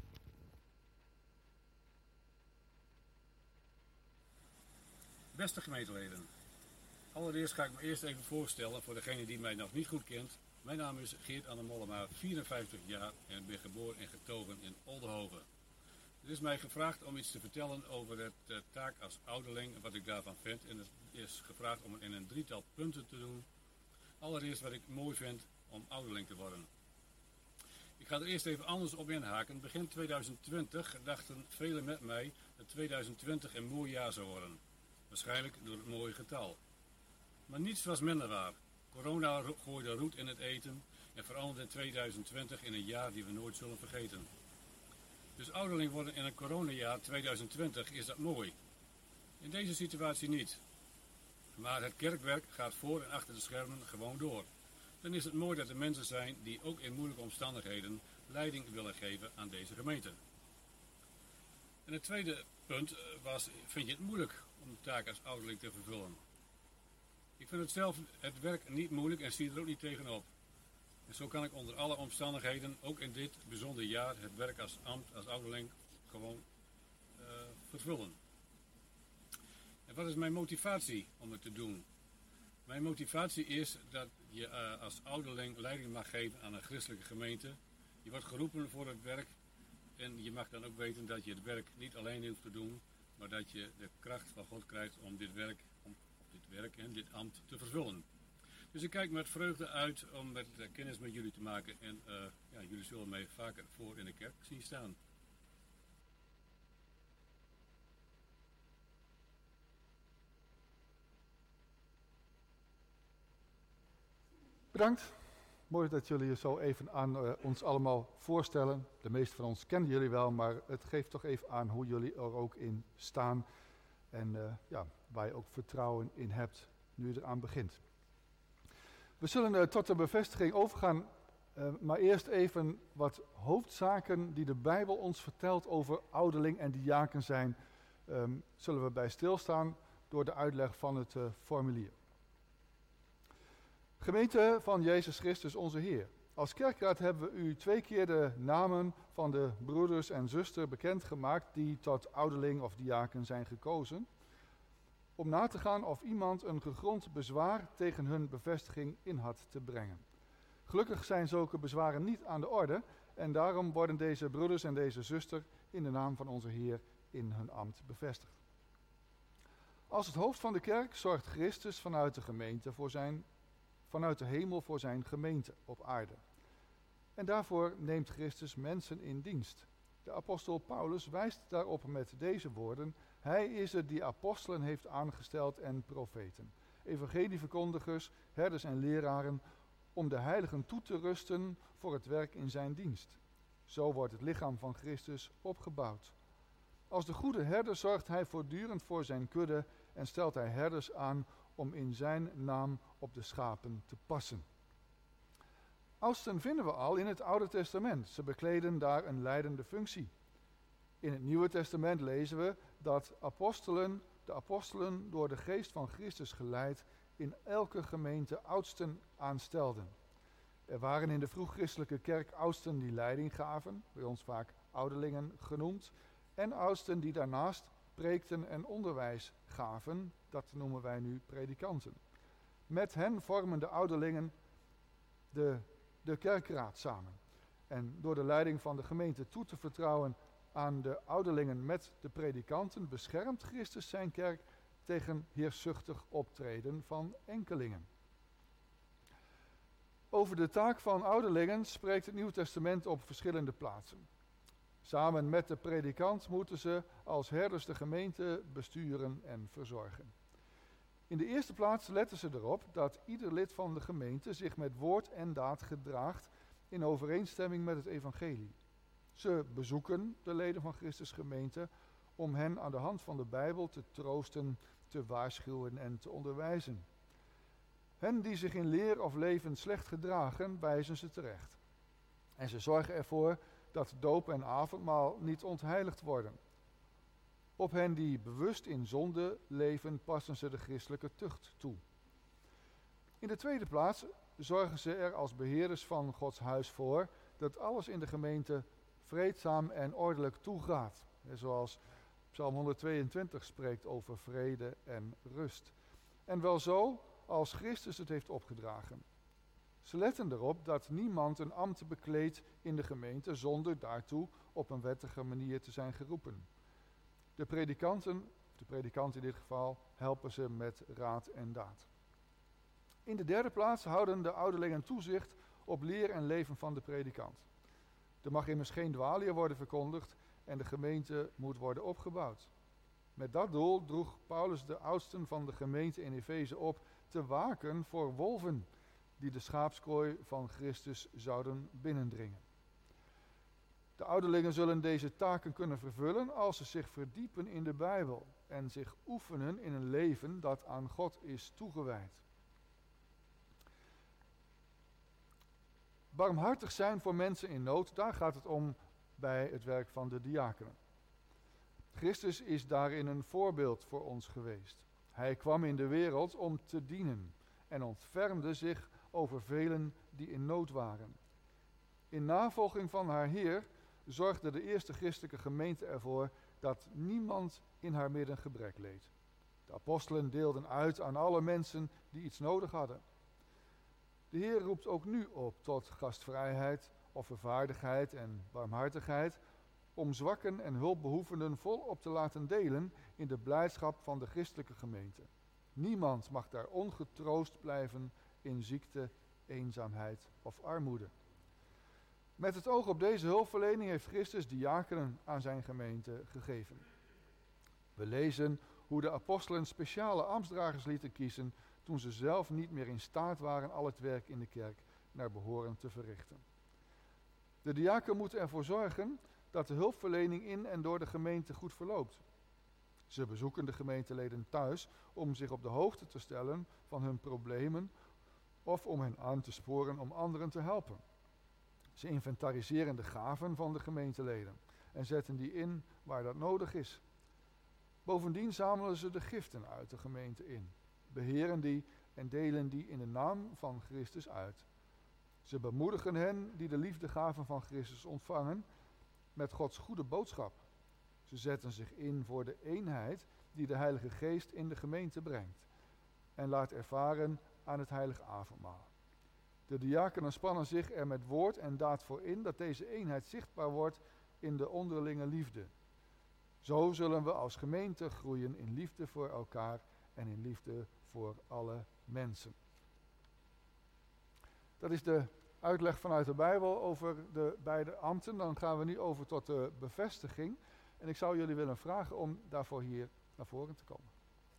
Beste gemeenteleden, allereerst ga ik me eerst even voorstellen voor degene die mij nog niet goed kent. Mijn naam is Geert Anne Mollema, vierenvijftig jaar en ik ben geboren en getogen in Oldenhoven. Er is mij gevraagd om iets te vertellen over het uh, taak als ouderling en wat ik daarvan vind. En het is gevraagd om het in een drietal punten te doen. Allereerst wat ik mooi vind om ouderling te worden. Ik ga er eerst even anders op inhaken. Begin tweeduizend twintig dachten velen met mij dat tweeduizend twintig een mooi jaar zou worden. Waarschijnlijk door het mooie getal. Maar niets was minder waar. Corona gooide roet in het eten en veranderde tweeduizend twintig in een jaar die we nooit zullen vergeten. Dus ouderling worden in een coronajaar tweeduizend twintig is dat mooi. In deze situatie niet. Maar het kerkwerk gaat voor en achter de schermen gewoon door. Dan is het mooi dat er mensen zijn die ook in moeilijke omstandigheden leiding willen geven aan deze gemeente. En het tweede punt was, vind je het moeilijk om de taak als ouderling te vervullen? Ik vind het zelf het werk niet moeilijk en zie er ook niet tegenop. En zo kan ik onder alle omstandigheden, ook in dit bijzonder jaar, het werk als ambt, als ouderling, gewoon uh, vervullen. En wat is mijn motivatie om het te doen? Mijn motivatie is dat je uh, als ouderling leiding mag geven aan een christelijke gemeente. Je wordt geroepen voor het werk en je mag dan ook weten dat je het werk niet alleen hoeft te doen, maar dat je de kracht van God krijgt om dit werk, om dit werk en dit ambt te vervullen. Dus ik kijk met vreugde uit om met uh, kennis met jullie te maken en uh, ja, jullie zullen mij vaker voor in de kerk zien staan.
Bedankt. Mooi dat jullie je zo even aan uh, ons allemaal voorstellen. De meeste van ons kennen jullie wel, maar het geeft toch even aan hoe jullie er ook in staan. En uh, ja, waar je ook vertrouwen in hebt nu je eraan begint. We zullen uh, tot de bevestiging overgaan, uh, maar eerst even wat hoofdzaken die de Bijbel ons vertelt over ouderling en diaken zijn, um, zullen we bij stilstaan door de uitleg van het uh, formulier. Gemeente van Jezus Christus onze Heer. Als kerkraad hebben we u twee keer de namen van de broeders en zusters bekendgemaakt die tot ouderling of diaken zijn gekozen, om na te gaan of iemand een gegrond bezwaar tegen hun bevestiging in had te brengen. Gelukkig zijn zulke bezwaren niet aan de orde en daarom worden deze broeders en deze zuster in de naam van onze Heer in hun ambt bevestigd. Als het hoofd van de kerk zorgt Christus vanuit de gemeente voor zijn, vanuit de hemel voor zijn gemeente op aarde. En daarvoor neemt Christus mensen in dienst. De apostel Paulus wijst daarop met deze woorden: Hij is het die apostelen heeft aangesteld en profeten, evangelieverkondigers, herders en leraren, om de heiligen toe te rusten voor het werk in zijn dienst. Zo wordt het lichaam van Christus opgebouwd. Als de goede herder zorgt hij voortdurend voor zijn kudde en stelt hij herders aan om in zijn naam op de schapen te passen. Oudsten vinden we al in het Oude Testament. Ze bekleden daar een leidende functie. In het Nieuwe Testament lezen we dat apostelen, de apostelen door de geest van Christus geleid, in elke gemeente oudsten aanstelden. Er waren in de vroeg-christelijke kerk oudsten die leiding gaven, bij ons vaak ouderlingen genoemd, en oudsten die daarnaast preekten en onderwijs gaven, dat noemen wij nu predikanten. Met hen vormen de ouderlingen de, de kerkraad samen. En door de leiding van de gemeente toe te vertrouwen aan de ouderlingen met de predikanten, beschermt Christus zijn kerk tegen heerszuchtig optreden van enkelingen. Over de taak van ouderlingen spreekt het Nieuw Testament op verschillende plaatsen. Samen met de predikant moeten ze als herders de gemeente besturen en verzorgen. In de eerste plaats letten ze erop dat ieder lid van de gemeente zich met woord en daad gedraagt in overeenstemming met het evangelie. Ze bezoeken de leden van Christus gemeente om hen aan de hand van de Bijbel te troosten, te waarschuwen en te onderwijzen. Hen die zich in leer of leven slecht gedragen, wijzen ze terecht. En ze zorgen ervoor dat doop en avondmaal niet ontheiligd worden. Op hen die bewust in zonde leven, passen ze de christelijke tucht toe. In de tweede plaats zorgen ze er als beheerders van Gods huis voor dat alles in de gemeente vreedzaam en ordelijk toegaat. Zoals Psalm honderdtweeëntwintig spreekt over vrede en rust. En wel zo als Christus het heeft opgedragen. Ze letten erop dat niemand een ambt bekleedt in de gemeente zonder daartoe op een wettige manier te zijn geroepen. De predikanten, de predikant in dit geval, helpen ze met raad en daad. In de derde plaats houden de ouderlingen toezicht op leer en leven van de predikant. Er mag immers geen dwaalleer worden verkondigd en de gemeente moet worden opgebouwd. Met dat doel droeg Paulus de oudsten van de gemeente in Efeze op te waken voor wolven die de schaapskooi van Christus zouden binnendringen. De ouderlingen zullen deze taken kunnen vervullen als ze zich verdiepen in de Bijbel en zich oefenen in een leven dat aan God is toegewijd. Barmhartig zijn voor mensen in nood, daar gaat het om bij het werk van de diakenen. Christus is daarin een voorbeeld voor ons geweest. Hij kwam in de wereld om te dienen en ontfermde zich over velen die in nood waren. In navolging van haar Heer zorgde de eerste christelijke gemeente ervoor dat niemand in haar midden gebrek leed. De apostelen deelden uit aan alle mensen die iets nodig hadden. De Heer roept ook nu op tot gastvrijheid, offervaardigheid en barmhartigheid, om zwakken en hulpbehoevenden volop te laten delen in de blijdschap van de christelijke gemeente. Niemand mag daar ongetroost blijven in ziekte, eenzaamheid of armoede. Met het oog op deze hulpverlening heeft Christus diakenen aan zijn gemeente gegeven. We lezen hoe de apostelen speciale ambtsdragers lieten kiezen toen ze zelf niet meer in staat waren al het werk in de kerk naar behoren te verrichten. De diaken moeten ervoor zorgen dat de hulpverlening in en door de gemeente goed verloopt. Ze bezoeken de gemeenteleden thuis om zich op de hoogte te stellen van hun problemen of om hen aan te sporen om anderen te helpen. Ze inventariseren de gaven van de gemeenteleden en zetten die in waar dat nodig is. Bovendien zamelen ze de giften uit de gemeente in, beheren die en delen die in de naam van Christus uit. Ze bemoedigen hen die de liefdegaven van Christus ontvangen met Gods goede boodschap. Ze zetten zich in voor de eenheid die de Heilige Geest in de gemeente brengt en laat ervaren aan het heilige avondmaal. De diakenen spannen zich er met woord en daad voor in dat deze eenheid zichtbaar wordt in de onderlinge liefde. Zo zullen we als gemeente groeien in liefde voor elkaar en in liefde voor alle mensen. Dat is de uitleg vanuit de Bijbel over de beide ambten. Dan gaan we nu over tot de bevestiging. En ik zou jullie willen vragen om daarvoor hier naar voren te komen.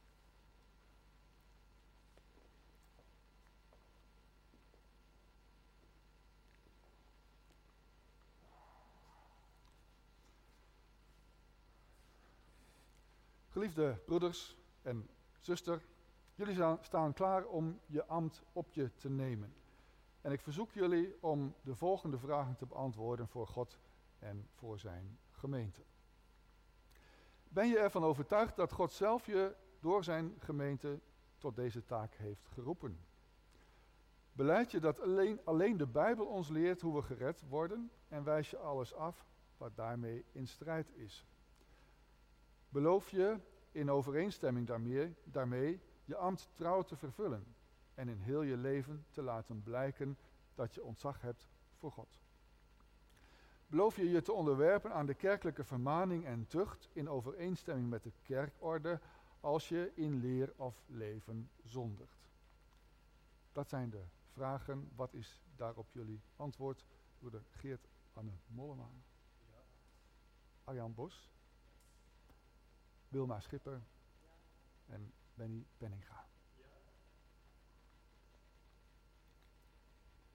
Geliefde broeders en zuster, jullie staan klaar om je ambt op je te nemen. En ik verzoek jullie om de volgende vragen te beantwoorden voor God en voor zijn gemeente. Ben je ervan overtuigd dat God zelf je door zijn gemeente tot deze taak heeft geroepen? Belijd je dat alleen, alleen de Bijbel ons leert hoe we gered worden en wijs je alles af wat daarmee in strijd is? Beloof je in overeenstemming daarmee, daarmee je ambt trouw te vervullen en in heel je leven te laten blijken dat je ontzag hebt voor God? Beloof je je te onderwerpen aan de kerkelijke vermaning en tucht in overeenstemming met de kerkorde als je in leer of leven zondigt? Dat zijn de vragen. Wat is daarop jullie antwoord? Door de Geert Anne Mollema. Ja. Arjan Bos. Wilma Schipper. Ja. En Benny Penninga. Ja.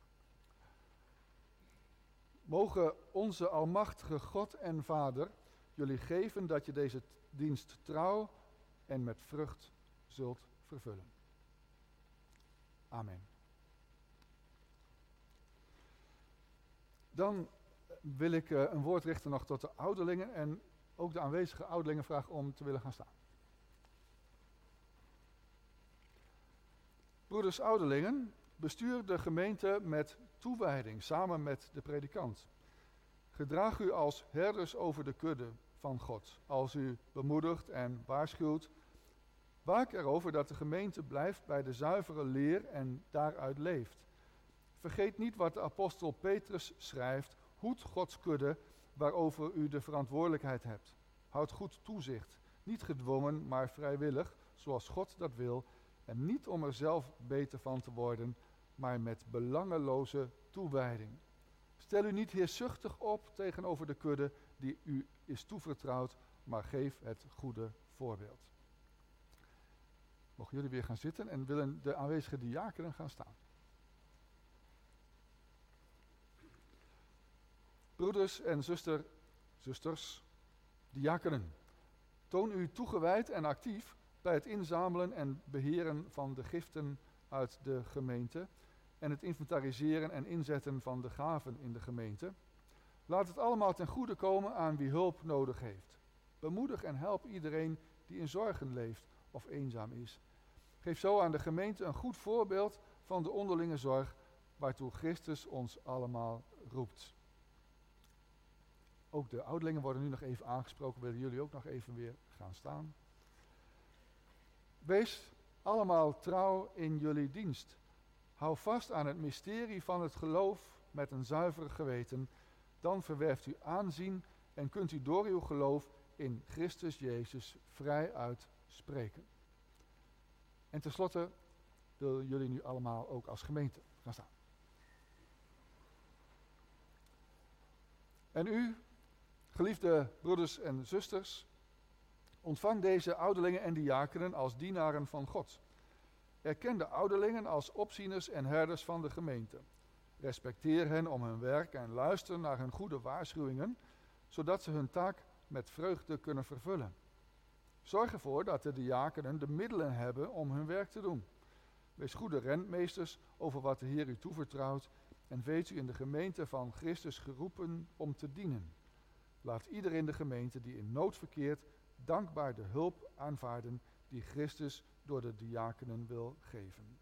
Mogen onze almachtige God en Vader jullie geven dat je deze dienst trouw en met vrucht zult vervullen. Amen. Dan wil ik uh, een woord richten nog tot de ouderlingen en ook de aanwezige ouderlingen vragen om te willen gaan staan. Broeders ouderlingen, bestuur de gemeente met toewijding samen met de predikant. Gedraag u als herders over de kudde van God, als u bemoedigt en waarschuwt. Waak erover dat de gemeente blijft bij de zuivere leer en daaruit leeft. Vergeet niet wat de apostel Petrus schrijft: hoed Gods kudde waarover u de verantwoordelijkheid hebt. Houd goed toezicht, niet gedwongen, maar vrijwillig, zoals God dat wil, en niet om er zelf beter van te worden, maar met belangeloze toewijding. Stel u niet heerzuchtig op tegenover de kudde die u is toevertrouwd, maar geef het goede voorbeeld. Mogen jullie weer gaan zitten en willen de aanwezige diakenen gaan staan. Broeders en zuster, zusters, diakenen, toon u toegewijd en actief bij het inzamelen en beheren van de giften uit de gemeente en het inventariseren en inzetten van de gaven in de gemeente. Laat het allemaal ten goede komen aan wie hulp nodig heeft. Bemoedig en help iedereen die in zorgen leeft of eenzaam is. Geef zo aan de gemeente een goed voorbeeld van de onderlinge zorg waartoe Christus ons allemaal roept. Ook de ouderlingen worden nu nog even aangesproken. Willen jullie ook nog even weer gaan staan? Wees allemaal trouw in jullie dienst. Hou vast aan het mysterie van het geloof met een zuiver geweten. Dan verwerft u aanzien en kunt u door uw geloof in Christus Jezus vrij uitspreken. En tenslotte willen jullie nu allemaal ook als gemeente gaan staan. En u, geliefde broeders en zusters, ontvang deze ouderlingen en diakenen als dienaren van God. Erken de ouderlingen als opzieners en herders van de gemeente. Respecteer hen om hun werk en luister naar hun goede waarschuwingen, zodat ze hun taak met vreugde kunnen vervullen. Zorg ervoor dat de diakenen de middelen hebben om hun werk te doen. Wees goede rentmeesters over wat de Heer u toevertrouwt en weet u in de gemeente van Christus geroepen om te dienen. Laat ieder in de gemeente die in nood verkeert dankbaar de hulp aanvaarden die Christus door de diakenen wil geven.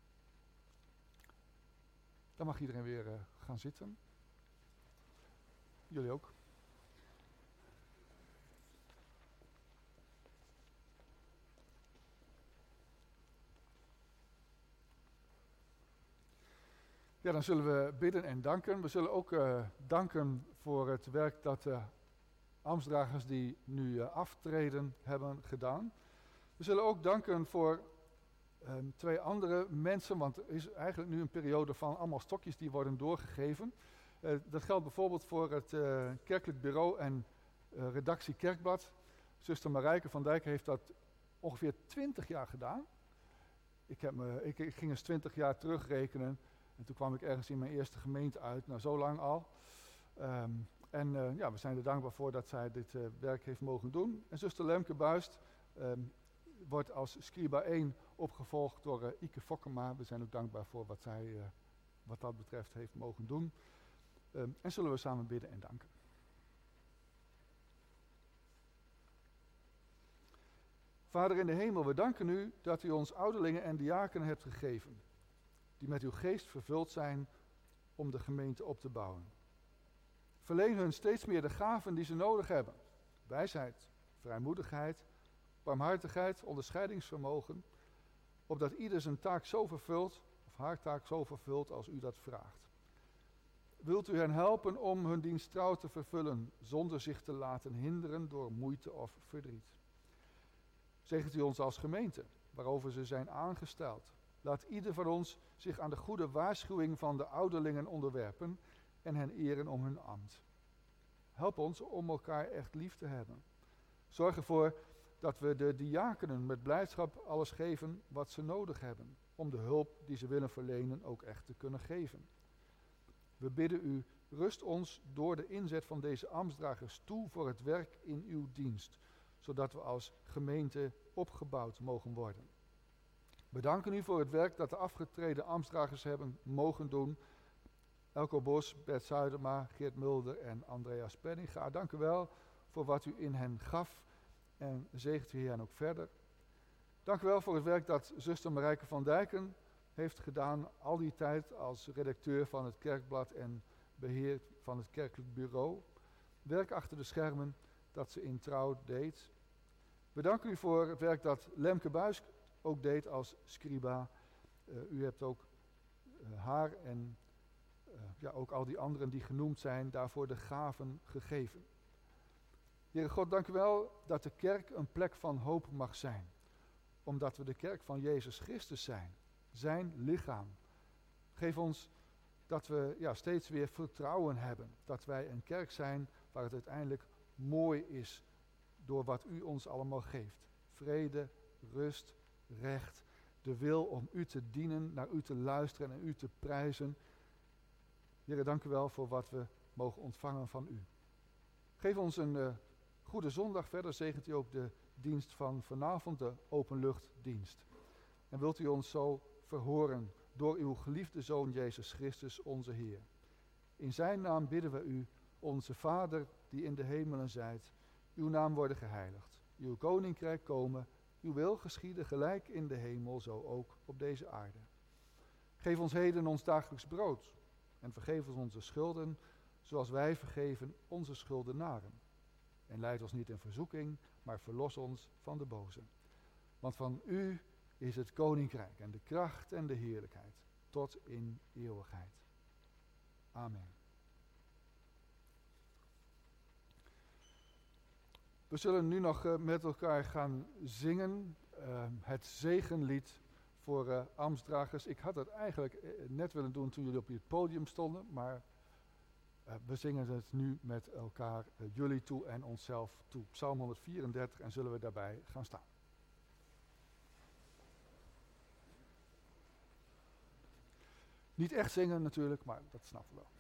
Dan mag iedereen weer uh, gaan zitten. Jullie ook. Ja, dan zullen we bidden en danken. We zullen ook uh, danken voor het werk dat de ambtsdragers die nu uh, aftreden hebben gedaan. We zullen ook danken voor um, twee andere mensen, want er is eigenlijk nu een periode van allemaal stokjes die worden doorgegeven. Uh, dat geldt bijvoorbeeld voor het uh, kerkelijk bureau en uh, redactie Kerkblad. Zuster Marijke van Dijk heeft dat ongeveer twintig jaar gedaan. Ik, heb me, ik, ik ging eens twintig jaar terugrekenen. En toen kwam ik ergens in mijn eerste gemeente uit, nou zo lang al. Um, en uh, ja, we zijn er dankbaar voor dat zij dit uh, werk heeft mogen doen. En zuster Lemke Buist um, wordt als Scriba één opgevolgd door uh, Ike Fokkema. We zijn ook dankbaar voor wat zij uh, wat dat betreft heeft mogen doen. Um, en zullen we samen bidden en danken. Vader in de hemel, we danken u dat u ons ouderlingen en diakenen hebt gegeven, die met uw geest vervuld zijn om de gemeente op te bouwen. Verleen hun steeds meer de gaven die ze nodig hebben. Wijsheid, vrijmoedigheid, barmhartigheid, onderscheidingsvermogen, opdat ieder zijn taak zo vervult, of haar taak zo vervult als u dat vraagt. Wilt u hen helpen om hun dienst trouw te vervullen, zonder zich te laten hinderen door moeite of verdriet. Zegent u ons als gemeente, waarover ze zijn aangesteld. Laat ieder van ons zich aan de goede waarschuwing van de ouderlingen onderwerpen en hen eren om hun ambt. Help ons om elkaar echt lief te hebben. Zorg ervoor dat we de diakenen met blijdschap alles geven wat ze nodig hebben, om de hulp die ze willen verlenen ook echt te kunnen geven. We bidden u Rust ons door de inzet van deze ambtsdragers toe voor het werk in uw dienst, zodat we als gemeente opgebouwd mogen worden. We danken u voor het werk dat de afgetreden ambtsdragers hebben mogen doen. Elko Bos, Bert Zuidema, Geert Mulder en Andreas Penninga. Dank u wel voor wat u in hen gaf en zegent u hen ook verder. Dank u wel voor het werk dat zuster Marijke van Dijken heeft gedaan al die tijd als redacteur van het Kerkblad en beheer van het kerkelijk bureau. Werk achter de schermen dat ze in trouw deed. We danken u voor het werk dat Lemke Buis ook deed als scriba. Uh, u hebt ook uh, haar en uh, ja, ook al die anderen die genoemd zijn, daarvoor de gaven gegeven. Heere God, dank u wel dat de kerk een plek van hoop mag zijn. Omdat we de kerk van Jezus Christus zijn. Zijn lichaam. Geef ons dat we ja, steeds weer vertrouwen hebben. Dat wij een kerk zijn waar het uiteindelijk mooi is door wat u ons allemaal geeft. Vrede, rust, recht. De wil om u te dienen, naar u te luisteren en u te prijzen. Heere, dank u wel voor wat we mogen ontvangen van u. Geef ons een uh, goede zondag. Verder zegent u ook de dienst van vanavond, de openluchtdienst. En wilt u ons zo verhoren door uw geliefde Zoon Jezus Christus, onze Heer. In zijn naam bidden we u, onze Vader die in de hemelen zijt. Uw naam worden geheiligd. Uw koninkrijk komen. Uw wil geschieden gelijk in de hemel, zo ook op deze aarde. Geef ons heden ons dagelijks brood. En vergeef ons onze schulden, zoals wij vergeven onze schuldenaren. En leid ons niet in verzoeking, maar verlos ons van de boze. Want van u is het koninkrijk en de kracht en de heerlijkheid, tot in eeuwigheid. Amen. We zullen nu nog uh, met elkaar gaan zingen, uh, het zegenlied voor uh, ambtsdragers. Ik had het eigenlijk uh, net willen doen toen jullie op het podium stonden, maar uh, we zingen het nu met elkaar, uh, jullie toe en onszelf toe. Psalm honderdvierendertig, en zullen we daarbij gaan staan. Niet echt zingen natuurlijk, maar dat snappen we wel.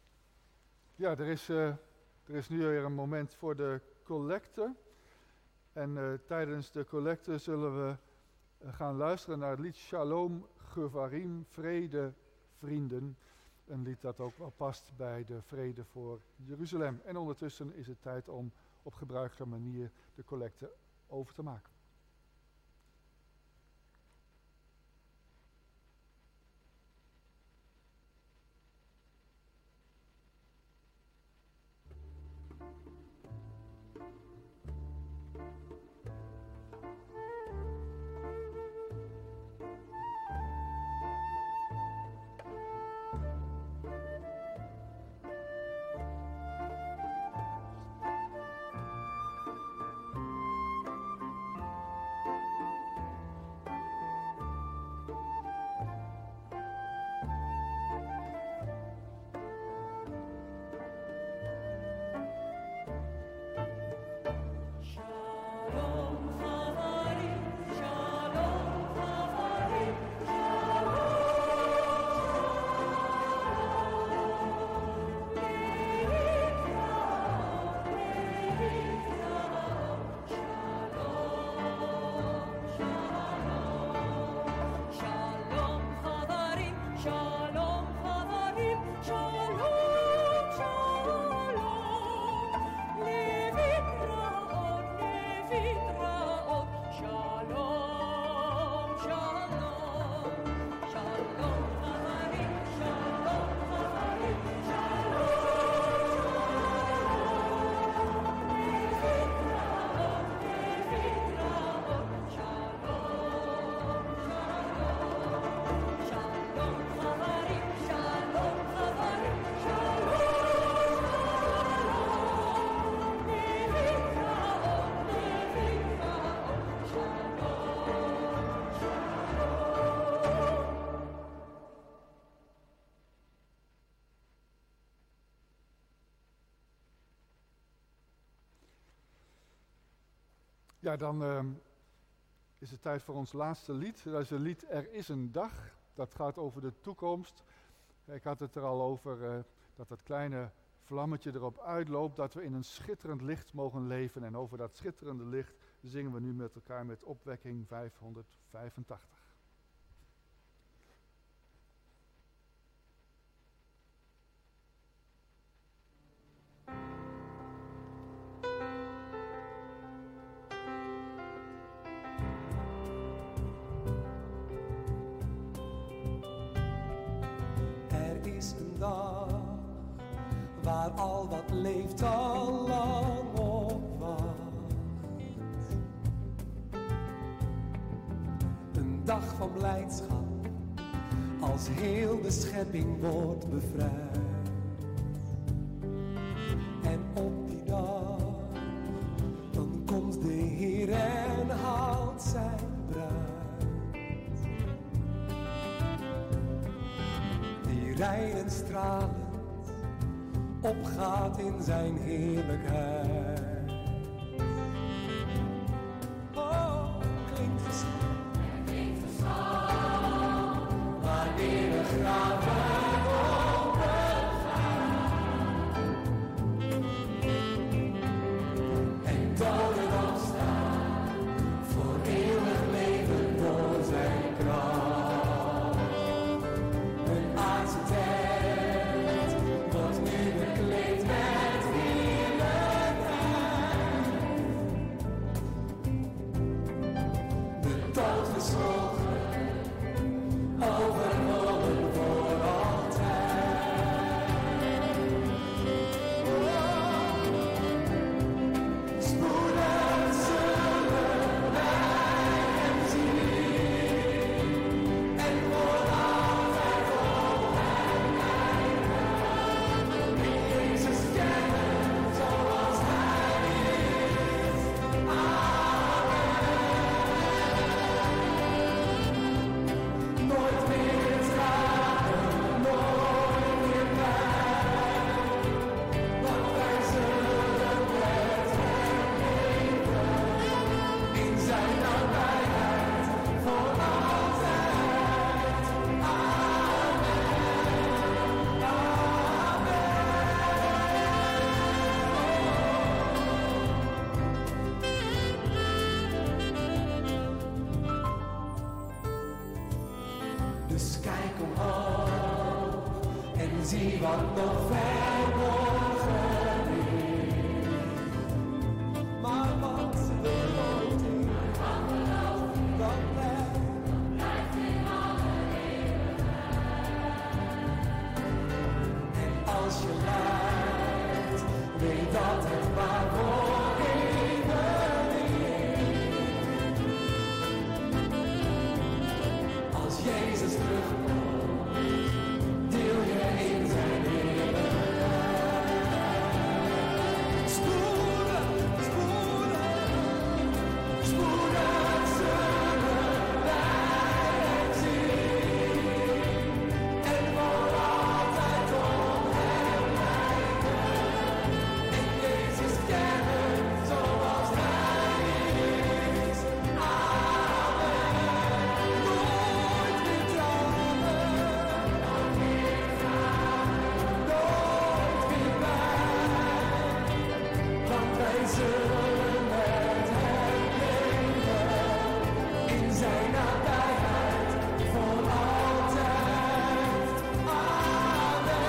Ja, er is, uh, er is nu weer een moment voor de collecte. En uh, tijdens de collecte zullen we uh, gaan luisteren naar het lied Shalom Gevarim, vrede vrienden. Een lied dat ook wel past bij de vrede voor Jeruzalem. En ondertussen is het tijd om op gebruikelijke manier de collecte over te maken. Ja, dan uh, is het tijd voor ons laatste lied. Dat is het lied Er is een dag. Dat gaat over de toekomst. Ik had het er al over uh, dat dat kleine vlammetje erop uitloopt. Dat we in een schitterend licht mogen leven. En over dat schitterende licht zingen we nu met elkaar met opwekking vijfhonderdvijfentachtig.
Waar al wat leeft al lang op wacht. Een dag van blijdschap, als heel de schepping wordt bevrijd. En op die dag, dan komt de Heer en haalt zijn bruid. Die rein en stralen opgaat in zijn heerlijkheid. Oh, klinkt verschil, klinkt verschil, wanneer de graven open gaan. En doden opstaan, voor eeuwig leven door zijn kracht. Een aardse tent wordt nu bekleed met heerlijkheid. De dood versloegen, overwonnen voor altijd. Oh, spoedig zullen wij hem zien en voor altijd op hem lijken. Jezus kennen zoals hij is. Amen. Dus kijk omhoog en zie wat nog verborgen is. Maar wat belooft hij, dat blijft in alle eeuwigheid. En als je lijdt, weet dat het maar voor eeuwig is. Als Jezus terugkomt, deel je in zijn heerlijkheid. Spoedig, spoedig, spoedig zullen wij hem zien. En voor altijd om hem lijken. En Jezus kennen zoals hij is. Amen. Nooit meer tranen, nooit meer tranen, nooit meer pijn. Want wij zullen met hem leven in zijn nabijheid voor altijd. Amen.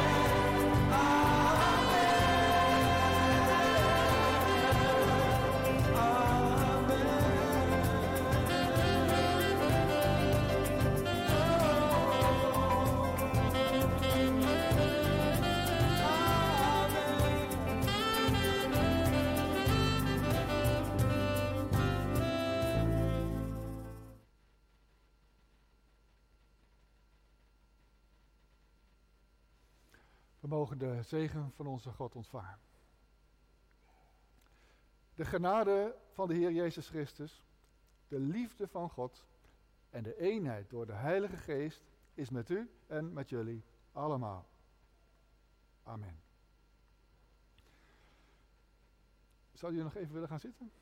We mogen de zegen van onze God ontvangen. De genade van de Heer Jezus Christus, de liefde van God en de eenheid door de Heilige Geest is met u en met jullie allemaal. Amen. Zou u nog even willen gaan zitten?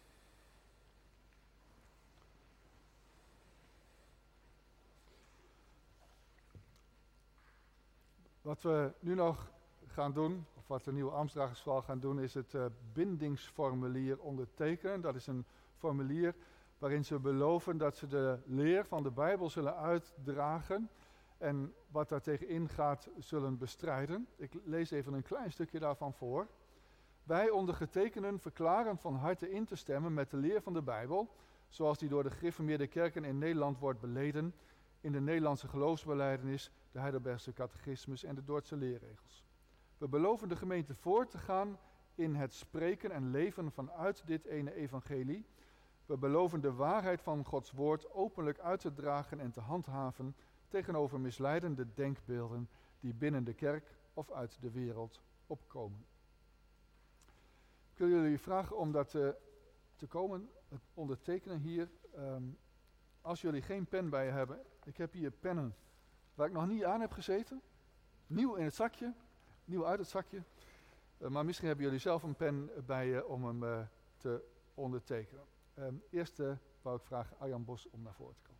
Wat we nu nog gaan doen, of wat de nieuwe ambtsdragersval gaan doen, is het uh, bindingsformulier ondertekenen. Dat is een formulier waarin ze beloven dat ze de leer van de Bijbel zullen uitdragen en wat daar tegen ingaat zullen bestrijden. Ik lees even een klein stukje daarvan voor. Wij ondergetekenen verklaren van harte in te stemmen met de leer van de Bijbel, zoals die door de gereformeerde kerken in Nederland wordt beleden, in de Nederlandse geloofsbelijdenis, de Heidelbergse catechismus en de Dordtse leerregels. We beloven de gemeente voor te gaan in het spreken en leven vanuit dit ene evangelie. We beloven de waarheid van Gods woord openlijk uit te dragen en te handhaven tegenover misleidende denkbeelden die binnen de kerk of uit de wereld opkomen. Ik wil jullie vragen om dat uh, te komen, het ondertekenen hier. Um, als jullie geen pen bij je hebben, ik heb hier pennen waar ik nog niet aan heb gezeten. Nieuw in het zakje, nieuw uit het zakje. Uh, maar misschien hebben jullie zelf een pen bij je om hem uh, te ondertekenen. Um, eerst uh, wou ik vragen Arjan Bos om naar voren te komen.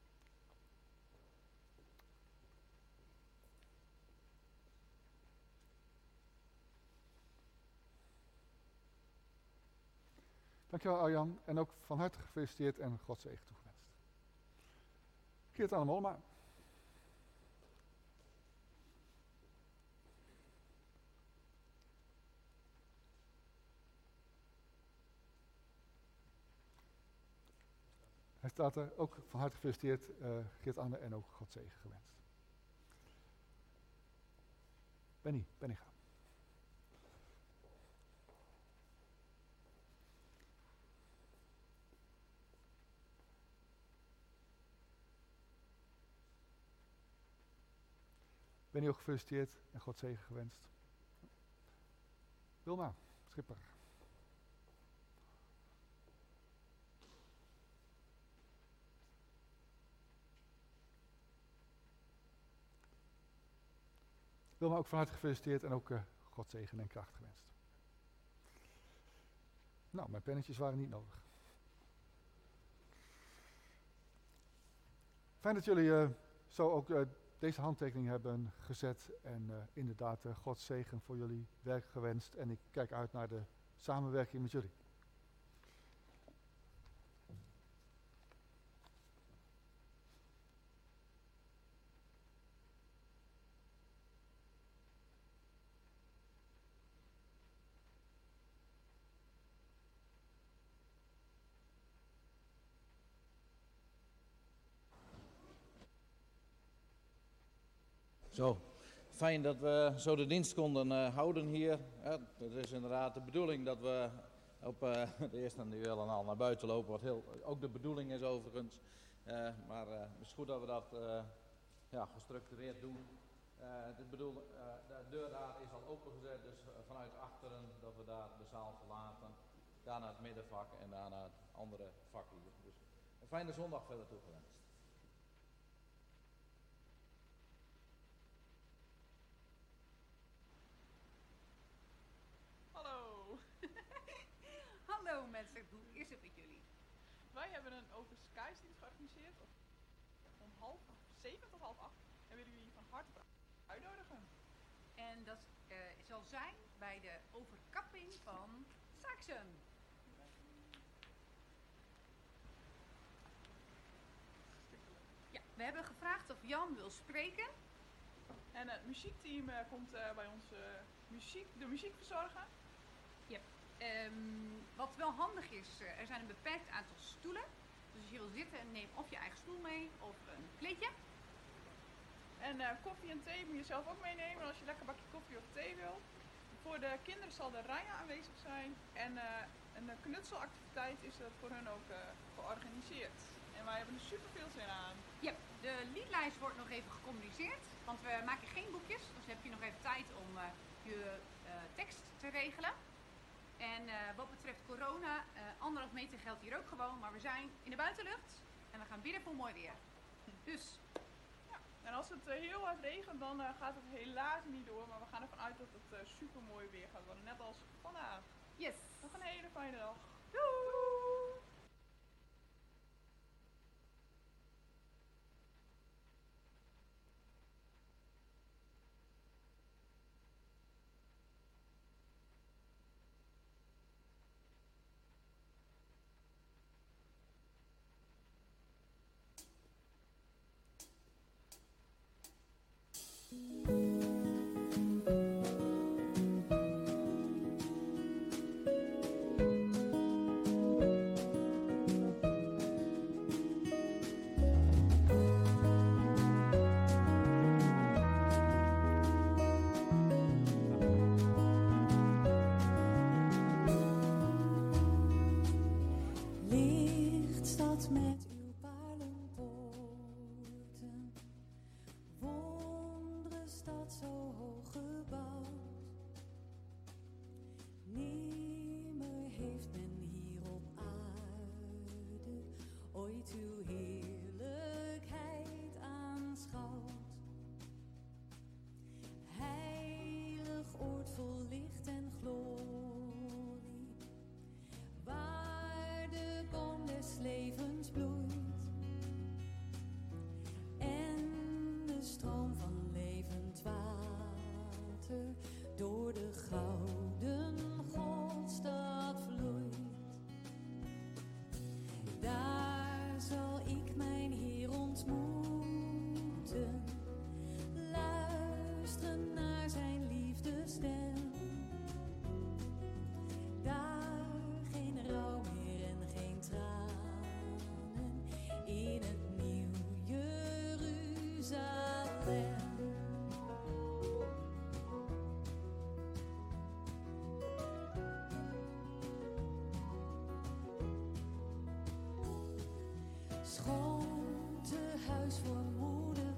Dankjewel Arjan en ook van harte gefeliciteerd en God zegen toegewenst. Geert Anne Mollema. Hij staat er ook van harte gefeliciteerd, uh, Geert Anne en ook God zegen gewenst. Benny, Benny ga. Ben je ook gefeliciteerd en God zegen gewenst. Wilma, Schipper. Wilma ook van harte gefeliciteerd en ook uh, God zegen en kracht gewenst. Nou, mijn pennetjes waren niet nodig. Fijn dat jullie uh, zo ook uh, deze handtekening hebben gezet en uh, inderdaad uh, Gods zegen voor jullie werk gewenst. En ik kijk uit naar de samenwerking met jullie.
Zo, fijn dat we zo de dienst konden uh, houden hier. Ja, het is inderdaad de bedoeling dat we op uh, de eerste en de wel en al naar buiten lopen, wat heel, ook de bedoeling is overigens. Uh, maar uh, het is goed dat we dat uh, ja, gestructureerd doen. Uh, het bedoel, uh, de deur daar is al opengezet, dus uh, vanuit achteren dat we daar de zaal verlaten. Daarna het middenvak en daarna het andere vak hier. Dus een fijne zondag verder toegewenst.
Hallo mensen, hoe is het met jullie?
Wij hebben een Open Skies dienst georganiseerd om half zeven tot half acht en willen jullie van harte uitnodigen.
En dat uh, zal zijn bij de overkapping van Saxum. Ja, we hebben gevraagd of Jan wil spreken.
En het muziekteam uh, komt uh, bij ons uh, muziek, de muziek verzorgen.
Ja. Um, wat wel handig is, uh, er zijn een beperkt aantal stoelen. Dus als je wil zitten, neem of je eigen stoel mee of een kleedje.
En uh, koffie en thee moet je zelf ook meenemen als je lekker bakje koffie of thee wil. Voor de kinderen zal de Raya aanwezig zijn. En uh, een knutselactiviteit is er voor hun ook uh, georganiseerd. En wij hebben er super veel zin aan.
Ja, de liedlijst wordt nog even gecommuniceerd. Want we maken geen boekjes. Dus heb je nog even tijd om uh, je uh, tekst te regelen. En uh, wat betreft corona, uh, anderhalf meter geldt hier ook gewoon. Maar we zijn in de buitenlucht en we gaan binnen voor mooi weer. Dus.
Ja, en als het uh, heel hard regent, dan uh, gaat het helaas niet door. Maar we gaan ervan uit dat het uh, super mooi weer gaat worden. Net als vandaag.
Yes.
Nog een hele fijne dag.
Doei!
Schoon te huis voor moeder.